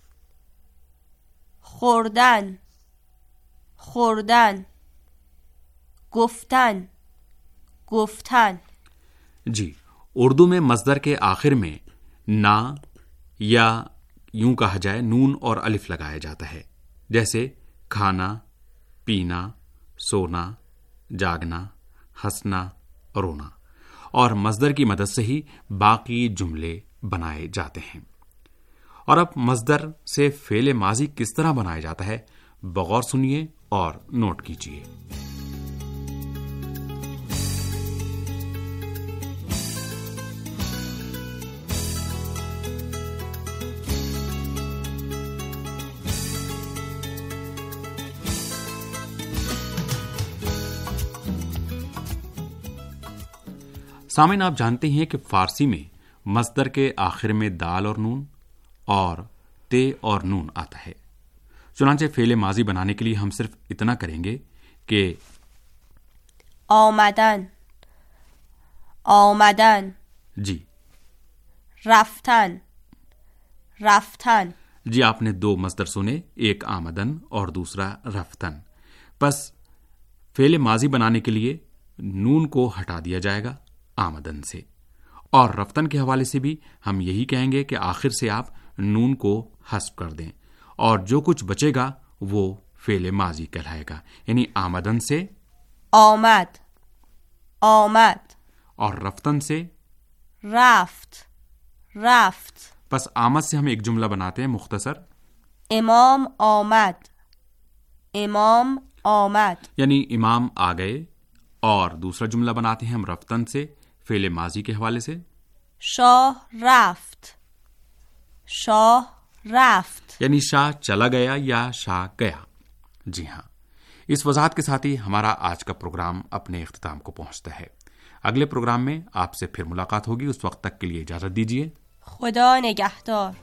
خوردن، خوردن، گفتن، گفتن. جی، اردو میں مصدر کے آخر میں نا یا یوں کہا جائے نون اور الف لگایا جاتا ہے، جیسے کھانا، پینا، سونا، جاگنا، ہنسنا، رونا. اور مصدر کی مدد سے ہی باقی جملے بنائے جاتے ہیں. اور اب مصدر سے فعل ماضی کس طرح بنایا جاتا ہے، بغور سنیے اور نوٹ کیجیے. سامعین، آپ جانتے ہیں کہ فارسی میں مصدر کے آخر میں دال اور نون اور تے اور نون آتا ہے. چنانچہ فعل ماضی بنانے کے لیے ہم صرف اتنا کریں گے کہ آمدن، آمدن، جی، رفتن، رفتن. جی، آپ نے 2 مصدر سنے، ایک آمدن اور دوسرا رفتن. بس فعل ماضی بنانے کے لیے نون کو ہٹا دیا جائے گا آمدن سے، اور رفتن کے حوالے سے بھی ہم یہی کہیں گے کہ آخر سے آپ نون کو حذف کر دیں اور جو کچھ بچے گا وہ فعل ماضی کہلائے گا. یعنی آمدن سے آمد، آمد، اور رفتن سے رفت، رفت. پس آمد سے ہم ایک جملہ بناتے ہیں مختصر، امام آمد، امام آمد. یعنی امام آ گئے، اور دوسرا جملہ بناتے ہیں ہم رفتن سے، فعل ماضی کے حوالے سے. شاه رفت، شاه رفت، یعنی شاہ چلا گیا یا شاہ گیا. جی ہاں، اس وضاحت کے ساتھ ہی ہمارا آج کا پروگرام اپنے اختتام کو پہنچتا ہے. اگلے پروگرام میں آپ سے پھر ملاقات ہوگی. اس وقت تک کے لیے اجازت دیجیے. خدا نگهدار.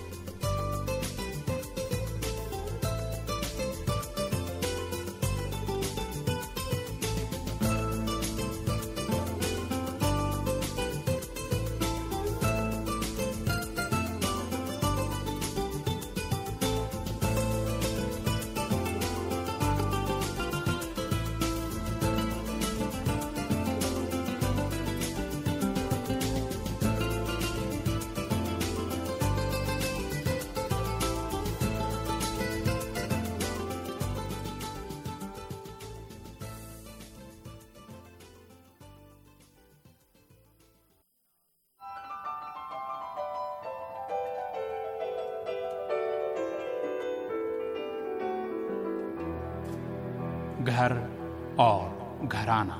گھر اور گھرانہ.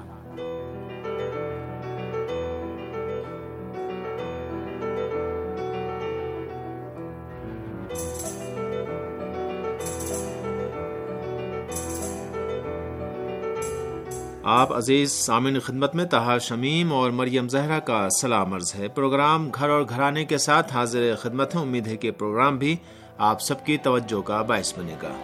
آپ عزیز سامعین خدمت میں طاہر شمیم اور مریم زہرا کا سلام عرض ہے. پروگرام گھر اور گھرانے کے ساتھ حاضر خدمت ہے. امید ہے کہ پروگرام بھی آپ سب کی توجہ کا باعث بنے گا.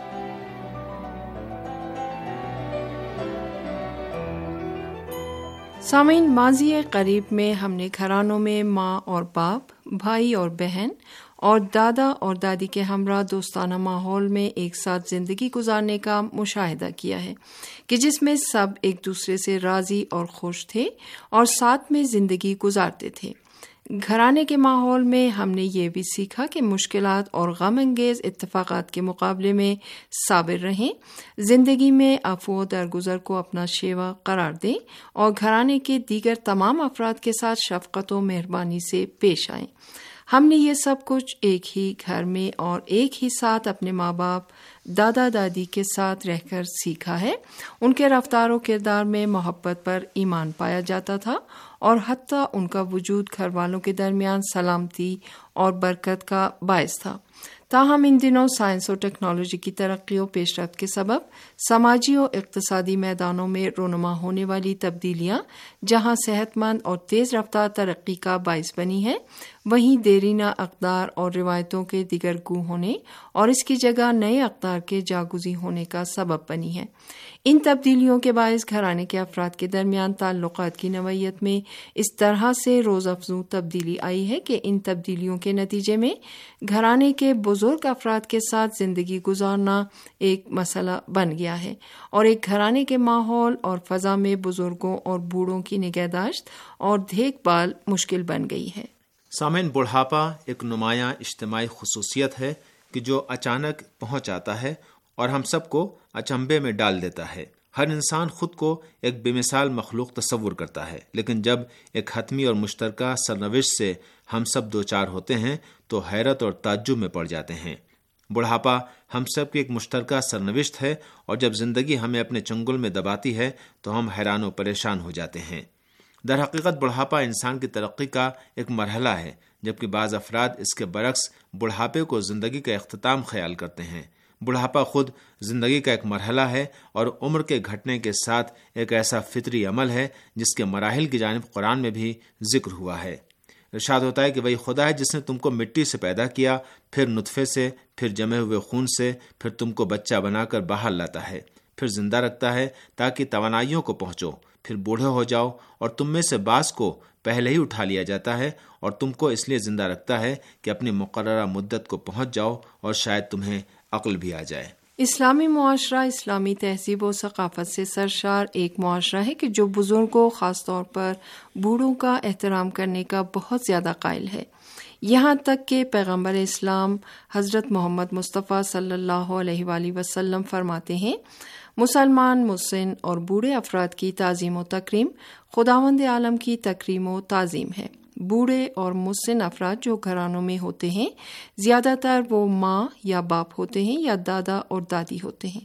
سامعین، ماضی قریب میں ہم نے گھرانوں میں ماں اور باپ، بھائی اور بہن اور دادا اور دادی کے ہمراہ دوستانہ ماحول میں ایک ساتھ زندگی گزارنے کا مشاہدہ کیا ہے کہ جس میں سب ایک دوسرے سے راضی اور خوش تھے اور ساتھ میں زندگی گزارتے تھے. گھرانے کے ماحول میں ہم نے یہ بھی سیکھا کہ مشکلات اور غم انگیز اتفاقات کے مقابلے میں صابر رہیں، زندگی میں عفو و درگزر کو اپنا شیوا قرار دیں اور گھرانے کے دیگر تمام افراد کے ساتھ شفقت و مہربانی سے پیش آئیں. ہم نے یہ سب کچھ ایک ہی گھر میں اور ایک ہی ساتھ اپنے ماں باپ، دادا دادی کے ساتھ رہ کر سیکھا ہے. ان کے رفتار و کردار میں محبت پر ایمان پایا جاتا تھا اور حتیٰ ان کا وجود گھر والوں کے درمیان سلامتی اور برکت کا باعث تھا. تاہم ان دنوں سائنس و ٹیکنالوجی کی ترقی و پیش رفت کے سبب سماجی و اقتصادی میدانوں میں رونما ہونے والی تبدیلیاں جہاں صحت مند اور تیز رفتار ترقی کا باعث بنی ہے، وہیں دیرینہ اقدار اور روایتوں کے دیگر گو ہونے اور اس کی جگہ نئے اقدار کے جاگزی ہونے کا سبب بنی ہے. ان تبدیلیوں کے باعث گھرانے کے افراد کے درمیان تعلقات کی نوعیت میں اس طرح سے روز افزوں تبدیلی آئی ہے کہ ان تبدیلیوں کے نتیجے میں گھرانے کے بزرگ افراد کے ساتھ زندگی گزارنا ایک مسئلہ بن گیا ہے اور ایک گھرانے کے ماحول اور فضا میں بزرگوں اور بوڑھوں کی نگہداشت اور دیکھ بھال مشکل بن گئی ہے. سامعین، بڑھاپا ایک نمایاں اجتماعی خصوصیت ہے کہ جو اچانک پہنچ آتا ہے اور ہم سب کو اچنبے میں ڈال دیتا ہے. ہر انسان خود کو ایک بے مثال مخلوق تصور کرتا ہے، لیکن جب ایک حتمی اور مشترکہ سرنوشت سے ہم سب دوچار ہوتے ہیں تو حیرت اور تعجب میں پڑ جاتے ہیں. بڑھاپا ہم سب کی ایک مشترکہ سرنوشت ہے اور جب زندگی ہمیں اپنے چنگل میں دباتی ہے تو ہم حیران و پریشان ہو جاتے ہیں. در حقیقت بڑھاپا انسان کی ترقی کا ایک مرحلہ ہے، جبکہ بعض افراد اس کے برعکس بڑھاپے کو زندگی کا اختتام خیال کرتے ہیں. بڑھاپا خود زندگی کا ایک مرحلہ ہے اور عمر کے گھٹنے کے ساتھ ایک ایسا فطری عمل ہے جس کے مراحل کی جانب قرآن میں بھی ذکر ہوا ہے. ارشاد ہوتا ہے کہ وہی خدا ہے جس نے تم کو مٹی سے پیدا کیا، پھر نطفے سے، پھر جمے ہوئے خون سے، پھر تم کو بچہ بنا کر باہر لاتا ہے، پھر زندہ رکھتا ہے تاکہ توانائیوں کو پہنچو، پھر بوڑھے ہو جاؤ اور تم میں سے بعض کو پہلے ہی اٹھا لیا جاتا ہے اور تم کو اس لیے زندہ رکھتا ہے کہ اپنی مقررہ مدت کو پہنچ جاؤ اور شاید تمہیں عقل بھی آ جائے. اسلامی معاشرہ اسلامی تہذیب و ثقافت سے سرشار ایک معاشرہ ہے کہ جو بزرگوں، خاص طور پر بوڑھوں کا احترام کرنے کا بہت زیادہ قائل ہے. یہاں تک کہ پیغمبر اسلام حضرت محمد مصطفیٰ صلی اللہ علیہ وآلہ وسلم فرماتے ہیں، مسلمان، مسن اور بوڑھے افراد کی تعظیم و تکریم خداوند عالم کی تکریم و تعظیم ہے. بوڑھے اور مسن افراد جو گھرانوں میں ہوتے ہیں زیادہ تر وہ ماں یا باپ ہوتے ہیں یا دادا اور دادی ہوتے ہیں.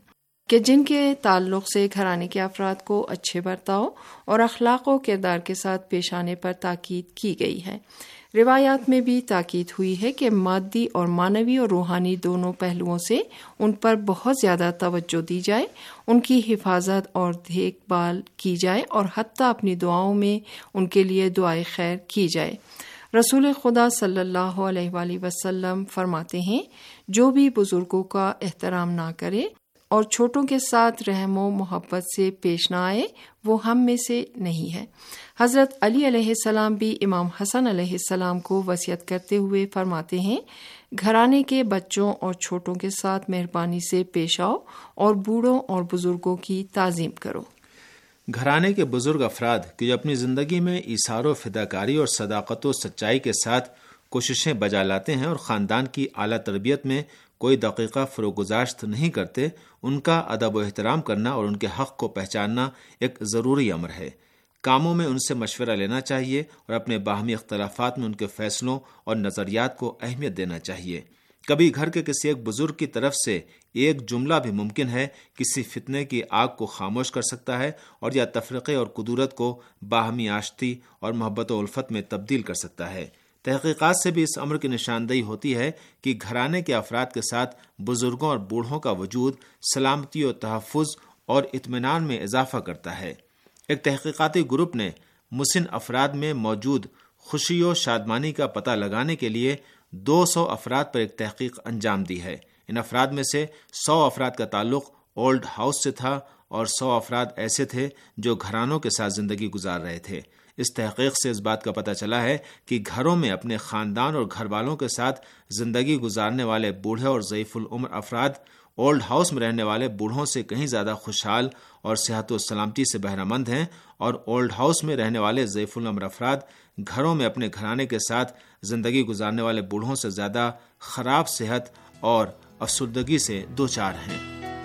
کہ جن کے تعلق سے گھرانے کے افراد کو اچھے برتاؤ اور اخلاق و کردار کے ساتھ پیش آنے پر تاکید کی گئی ہے۔ روایات میں بھی تاکید ہوئی ہے کہ مادی اور معنوی اور روحانی دونوں پہلوؤں سے ان پر بہت زیادہ توجہ دی جائے، ان کی حفاظت اور دیکھ بھال کی جائے اور حتیٰ اپنی دعاؤں میں ان کے لیے دعائے خیر کی جائے۔ رسول خدا صلی اللہ علیہ وآلہ وسلم فرماتے ہیں، جو بھی بزرگوں کا احترام نہ کرے اور چھوٹوں کے ساتھ رحم و محبت سے پیش نہ آئے وہ ہم میں سے نہیں ہے۔ حضرت علی علیہ السلام بھی امام حسن علیہ السلام کو وصیت کرتے ہوئے فرماتے ہیں، گھرانے کے بچوں اور چھوٹوں کے ساتھ مہربانی سے پیش آؤ اور بوڑھوں اور بزرگوں کی تعظیم کرو۔ گھرانے کے بزرگ افراد کہ جو اپنی زندگی میں ایثار و فداکاری اور صداقت و سچائی کے ساتھ کوششیں بجا لاتے ہیں اور خاندان کی اعلیٰ تربیت میں کوئی دقیقہ فروگزاشت نہیں کرتے، ان کا ادب و احترام کرنا اور ان کے حق کو پہچاننا ایک ضروری امر ہے۔ کاموں میں ان سے مشورہ لینا چاہیے اور اپنے باہمی اختلافات میں ان کے فیصلوں اور نظریات کو اہمیت دینا چاہیے۔ کبھی گھر کے کسی ایک بزرگ کی طرف سے ایک جملہ بھی ممکن ہے کسی فتنے کی آگ کو خاموش کر سکتا ہے اور یا تفرقے اور کدورت کو باہمی آشتی اور محبت و الفت میں تبدیل کر سکتا ہے۔ تحقیقات سے بھی اس امر کی نشاندہی ہوتی ہے کہ گھرانے کے افراد کے ساتھ بزرگوں اور بوڑھوں کا وجود سلامتی و تحفظ اور اطمینان میں اضافہ کرتا ہے۔ ایک تحقیقاتی گروپ نے مسن افراد میں موجود خوشی و شادمانی کا پتہ لگانے کے لیے 200 افراد پر ایک تحقیق انجام دی ہے۔ ان افراد میں سے 100 افراد کا تعلق اولڈ ہاؤس سے تھا اور 100 افراد ایسے تھے جو گھرانوں کے ساتھ زندگی گزار رہے تھے۔ اس تحقیق سے اس بات کا پتہ چلا ہے کہ گھروں میں اپنے خاندان اور گھر والوں کے ساتھ زندگی گزارنے والے بوڑھے اور ضعیف العمر افراد اولڈ ہاؤس میں رہنے والے بوڑھوں سے کہیں زیادہ خوشحال اور صحت و سلامتی سے بہرہ مند ہیں، اور اولڈ ہاؤس میں رہنے والے ضعیف العمر افراد گھروں میں اپنے گھرانے کے ساتھ زندگی گزارنے والے بوڑھوں سے زیادہ خراب صحت اور افسردگی سے دوچار ہیں۔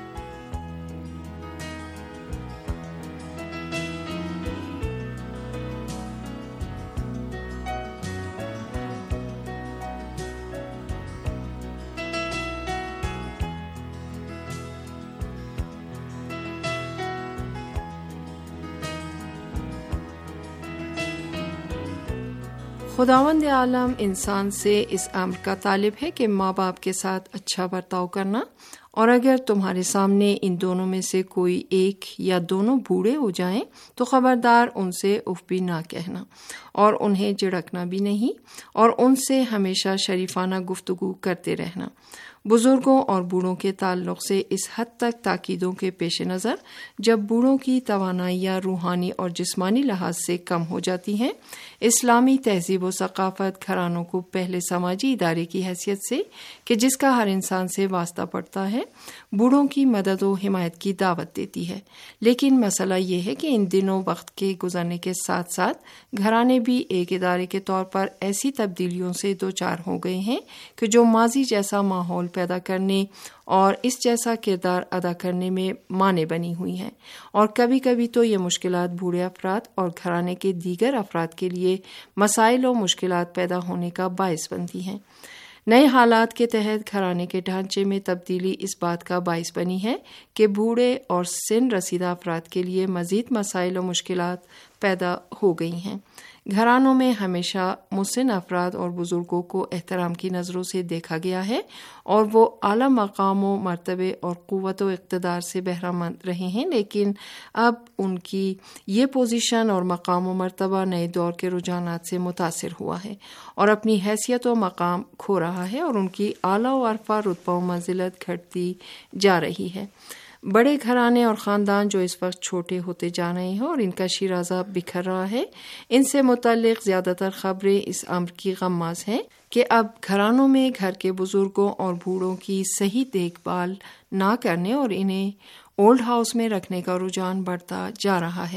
خداوند عالم انسان سے اس امر کا طالب ہے کہ ماں باپ کے ساتھ اچھا برتاؤ کرنا، اور اگر تمہارے سامنے ان دونوں میں سے کوئی ایک یا دونوں بوڑھے ہو جائیں تو خبردار ان سے اف بھی نہ کہنا اور انہیں جھڑکنا بھی نہیں، اور ان سے ہمیشہ شریفانہ گفتگو کرتے رہنا۔ بزرگوں اور بوڑھوں کے تعلق سے اس حد تک تاکیدوں کے پیش نظر جب بوڑھوں کی توانائیاں روحانی اور جسمانی لحاظ سے کم ہو جاتی ہیں، اسلامی تہذیب و ثقافت گھرانوں کو پہلے سماجی ادارے کی حیثیت سے کہ جس کا ہر انسان سے واسطہ پڑتا ہے، بوڑھوں کی مدد و حمایت کی دعوت دیتی ہے۔ لیکن مسئلہ یہ ہے کہ ان دنوں وقت کے گزرنے کے ساتھ ساتھ گھرانے بھی ایک ادارے کے طور پر ایسی تبدیلیوں سے دوچار ہو گئے ہیں کہ جو ماضی جیسا ماحول پیدا کرنے اور اس جیسا کردار ادا کرنے میں مانع بنی ہوئی ہیں، اور کبھی کبھی تو یہ مشکلات بوڑھے افراد اور گھرانے کے دیگر افراد کے لیے مسائل و مشکلات پیدا ہونے کا باعث بنتی ہیں۔ نئے حالات کے تحت گھرانے کے ڈھانچے میں تبدیلی اس بات کا باعث بنی ہے کہ بوڑھے اور سن رسیدہ افراد کے لیے مزید مسائل و مشکلات پیدا ہو گئی ہیں۔ گھرانوں میں ہمیشہ مسن افراد اور بزرگوں کو احترام کی نظروں سے دیکھا گیا ہے، اور وہ اعلیٰ مقام و مرتبے اور قوت و اقتدار سے بہرہ مند رہے ہیں، لیکن اب ان کی یہ پوزیشن اور مقام و مرتبہ نئے دور کے رجحانات سے متاثر ہوا ہے اور اپنی حیثیت و مقام کھو رہا ہے، اور ان کی اعلیٰ و عرفہ رتبہ و منزلت گھٹتی جا رہی ہے۔ بڑے گھرانے اور خاندان جو اس وقت چھوٹے ہوتے جا رہے ہیں اور ان کا شیرازہ بکھر رہا ہے، ان سے متعلق زیادہ تر خبریں اس امر کی غماز ہیں کہ اب گھرانوں میں گھر کے بزرگوں اور بوڑھوں کی صحیح دیکھ بھال نہ کرنے اور انہیں اولڈ ہاؤس میں رکھنے کا رجحان بڑھتا جا رہا ہے۔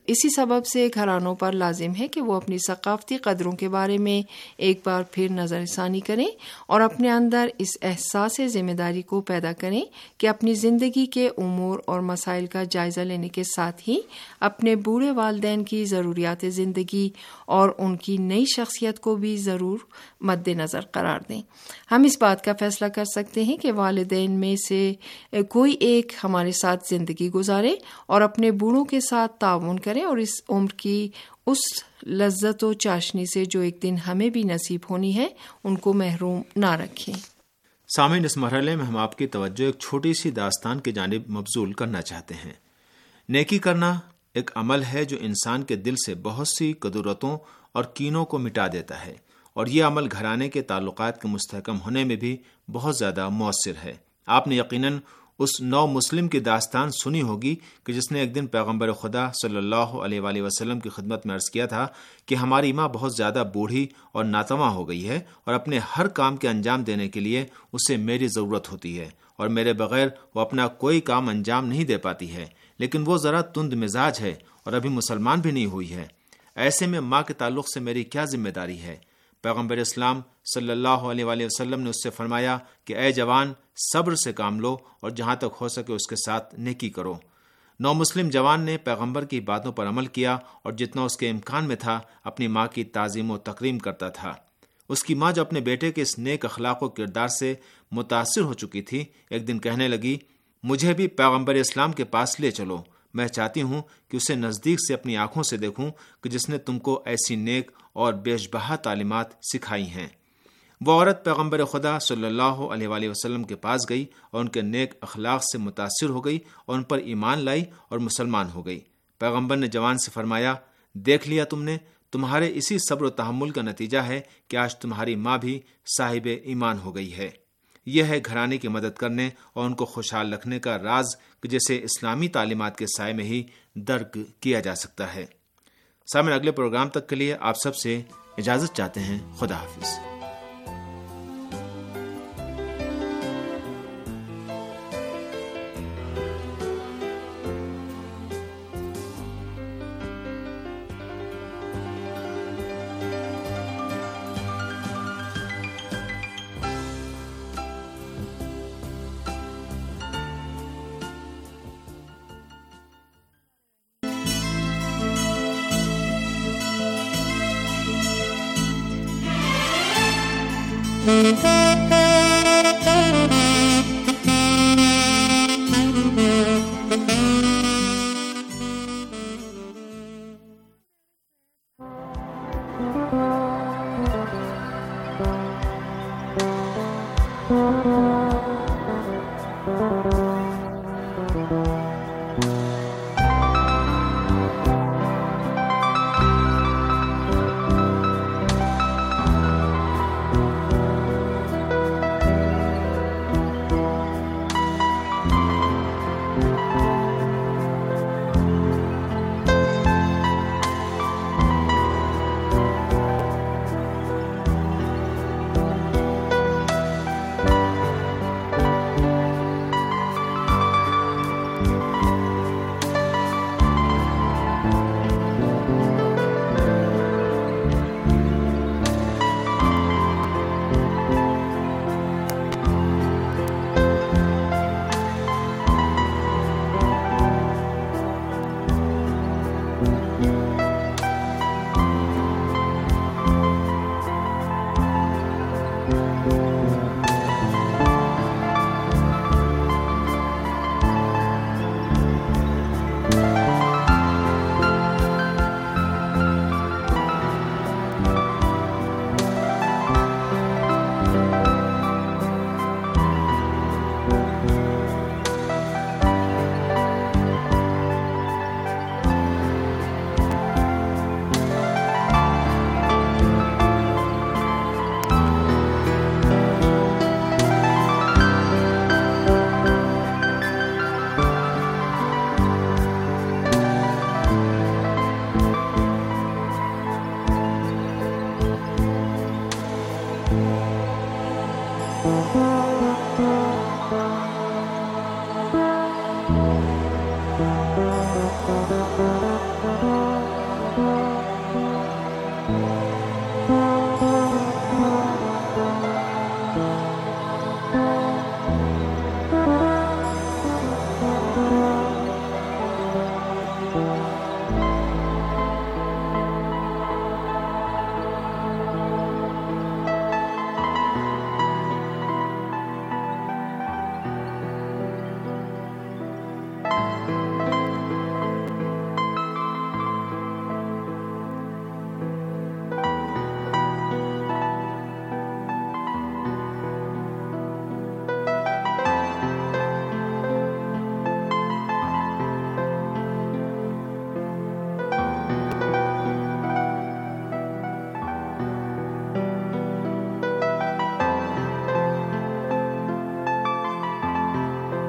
اسی سبب سے گھرانوں پر لازم ہے کہ وہ اپنی ثقافتی قدروں کے بارے میں ایک بار پھر نظر ثانی کریں اور اپنے اندر اس احساس ذمہ داری کو پیدا کریں کہ اپنی زندگی کے امور اور مسائل کا جائزہ لینے کے ساتھ ہی اپنے بوڑھے والدین کی ضروریات زندگی اور ان کی نئی شخصیت کو بھی ضرور مد نظر قرار دیں۔ ہم اس بات کا فیصلہ کر سکتے ہیں کہ والدین میں سے کوئی ایک ہمارے ساتھ زندگی گزارے اور اپنے بوڑھوں کے ساتھ تعاون کرے اور اس عمر کی اس لذت و چاشنی سے جو ایک دن ہمیں بھی نصیب ہونی ہے ان کو محروم نہ رکھیں۔ سامعین، اس مرحلے میں ہم آپ کی توجہ ایک چھوٹی سی داستان کی جانب مبذول کرنا چاہتے ہیں۔ نیکی کرنا ایک عمل ہے جو انسان کے دل سے بہت سی کدورتوں اور کینوں کو مٹا دیتا ہے، اور یہ عمل گھرانے کے تعلقات کے مستحکم ہونے میں بھی بہت زیادہ مؤثر ہے۔ آپ نے یقیناً اس نو مسلم کی داستان سنی ہوگی کہ جس نے ایک دن پیغمبر خدا صلی اللہ علیہ وآلہ وسلم کی خدمت میں عرض کیا تھا کہ ہماری ماں بہت زیادہ بوڑھی اور ناتواں ہو گئی ہے اور اپنے ہر کام کے انجام دینے کے لیے اسے میری ضرورت ہوتی ہے اور میرے بغیر وہ اپنا کوئی کام انجام نہیں دے پاتی ہے، لیکن وہ ذرا تند مزاج ہے اور ابھی مسلمان بھی نہیں ہوئی ہے۔ ایسے میں ماں کے تعلق سے میری کیا ذمہ داری ہے؟ پیغمبر اسلام صلی اللہ علیہ وآلہ وسلم نے اس سے فرمایا کہ اے جوان، صبر سے کام لو اور جہاں تک ہو سکے اس کے ساتھ نیکی کرو۔ نو مسلم جوان نے پیغمبر کی باتوں پر عمل کیا اور جتنا اس کے امکان میں تھا اپنی ماں کی تعظیم و تکریم کرتا تھا۔ اس کی ماں جو اپنے بیٹے کے اس نیک اخلاق و کردار سے متاثر ہو چکی تھی، ایک دن کہنے لگی، مجھے بھی پیغمبر اسلام کے پاس لے چلو، میں چاہتی ہوں کہ اسے نزدیک سے اپنی آنکھوں سے دیکھوں کہ جس نے تم کو ایسی نیک اور بیش بہا تعلیمات سکھائی ہیں۔ وہ عورت پیغمبر خدا صلی اللہ علیہ وآلہ وسلم کے پاس گئی اور ان کے نیک اخلاق سے متاثر ہو گئی اور ان پر ایمان لائی اور مسلمان ہو گئی۔ پیغمبر نے جوان سے فرمایا، دیکھ لیا تم نے، تمہارے اسی صبر و تحمل کا نتیجہ ہے کہ آج تمہاری ماں بھی صاحب ایمان ہو گئی ہے۔ یہ ہے گھرانے کی مدد کرنے اور ان کو خوشحال رکھنے کا راز کہ جسے اسلامی تعلیمات کے سائے میں ہی درک کیا جا سکتا ہے۔ سامعین، اگلے پروگرام تک کے لیے آپ سب سے اجازت چاہتے ہیں۔ خدا حافظ۔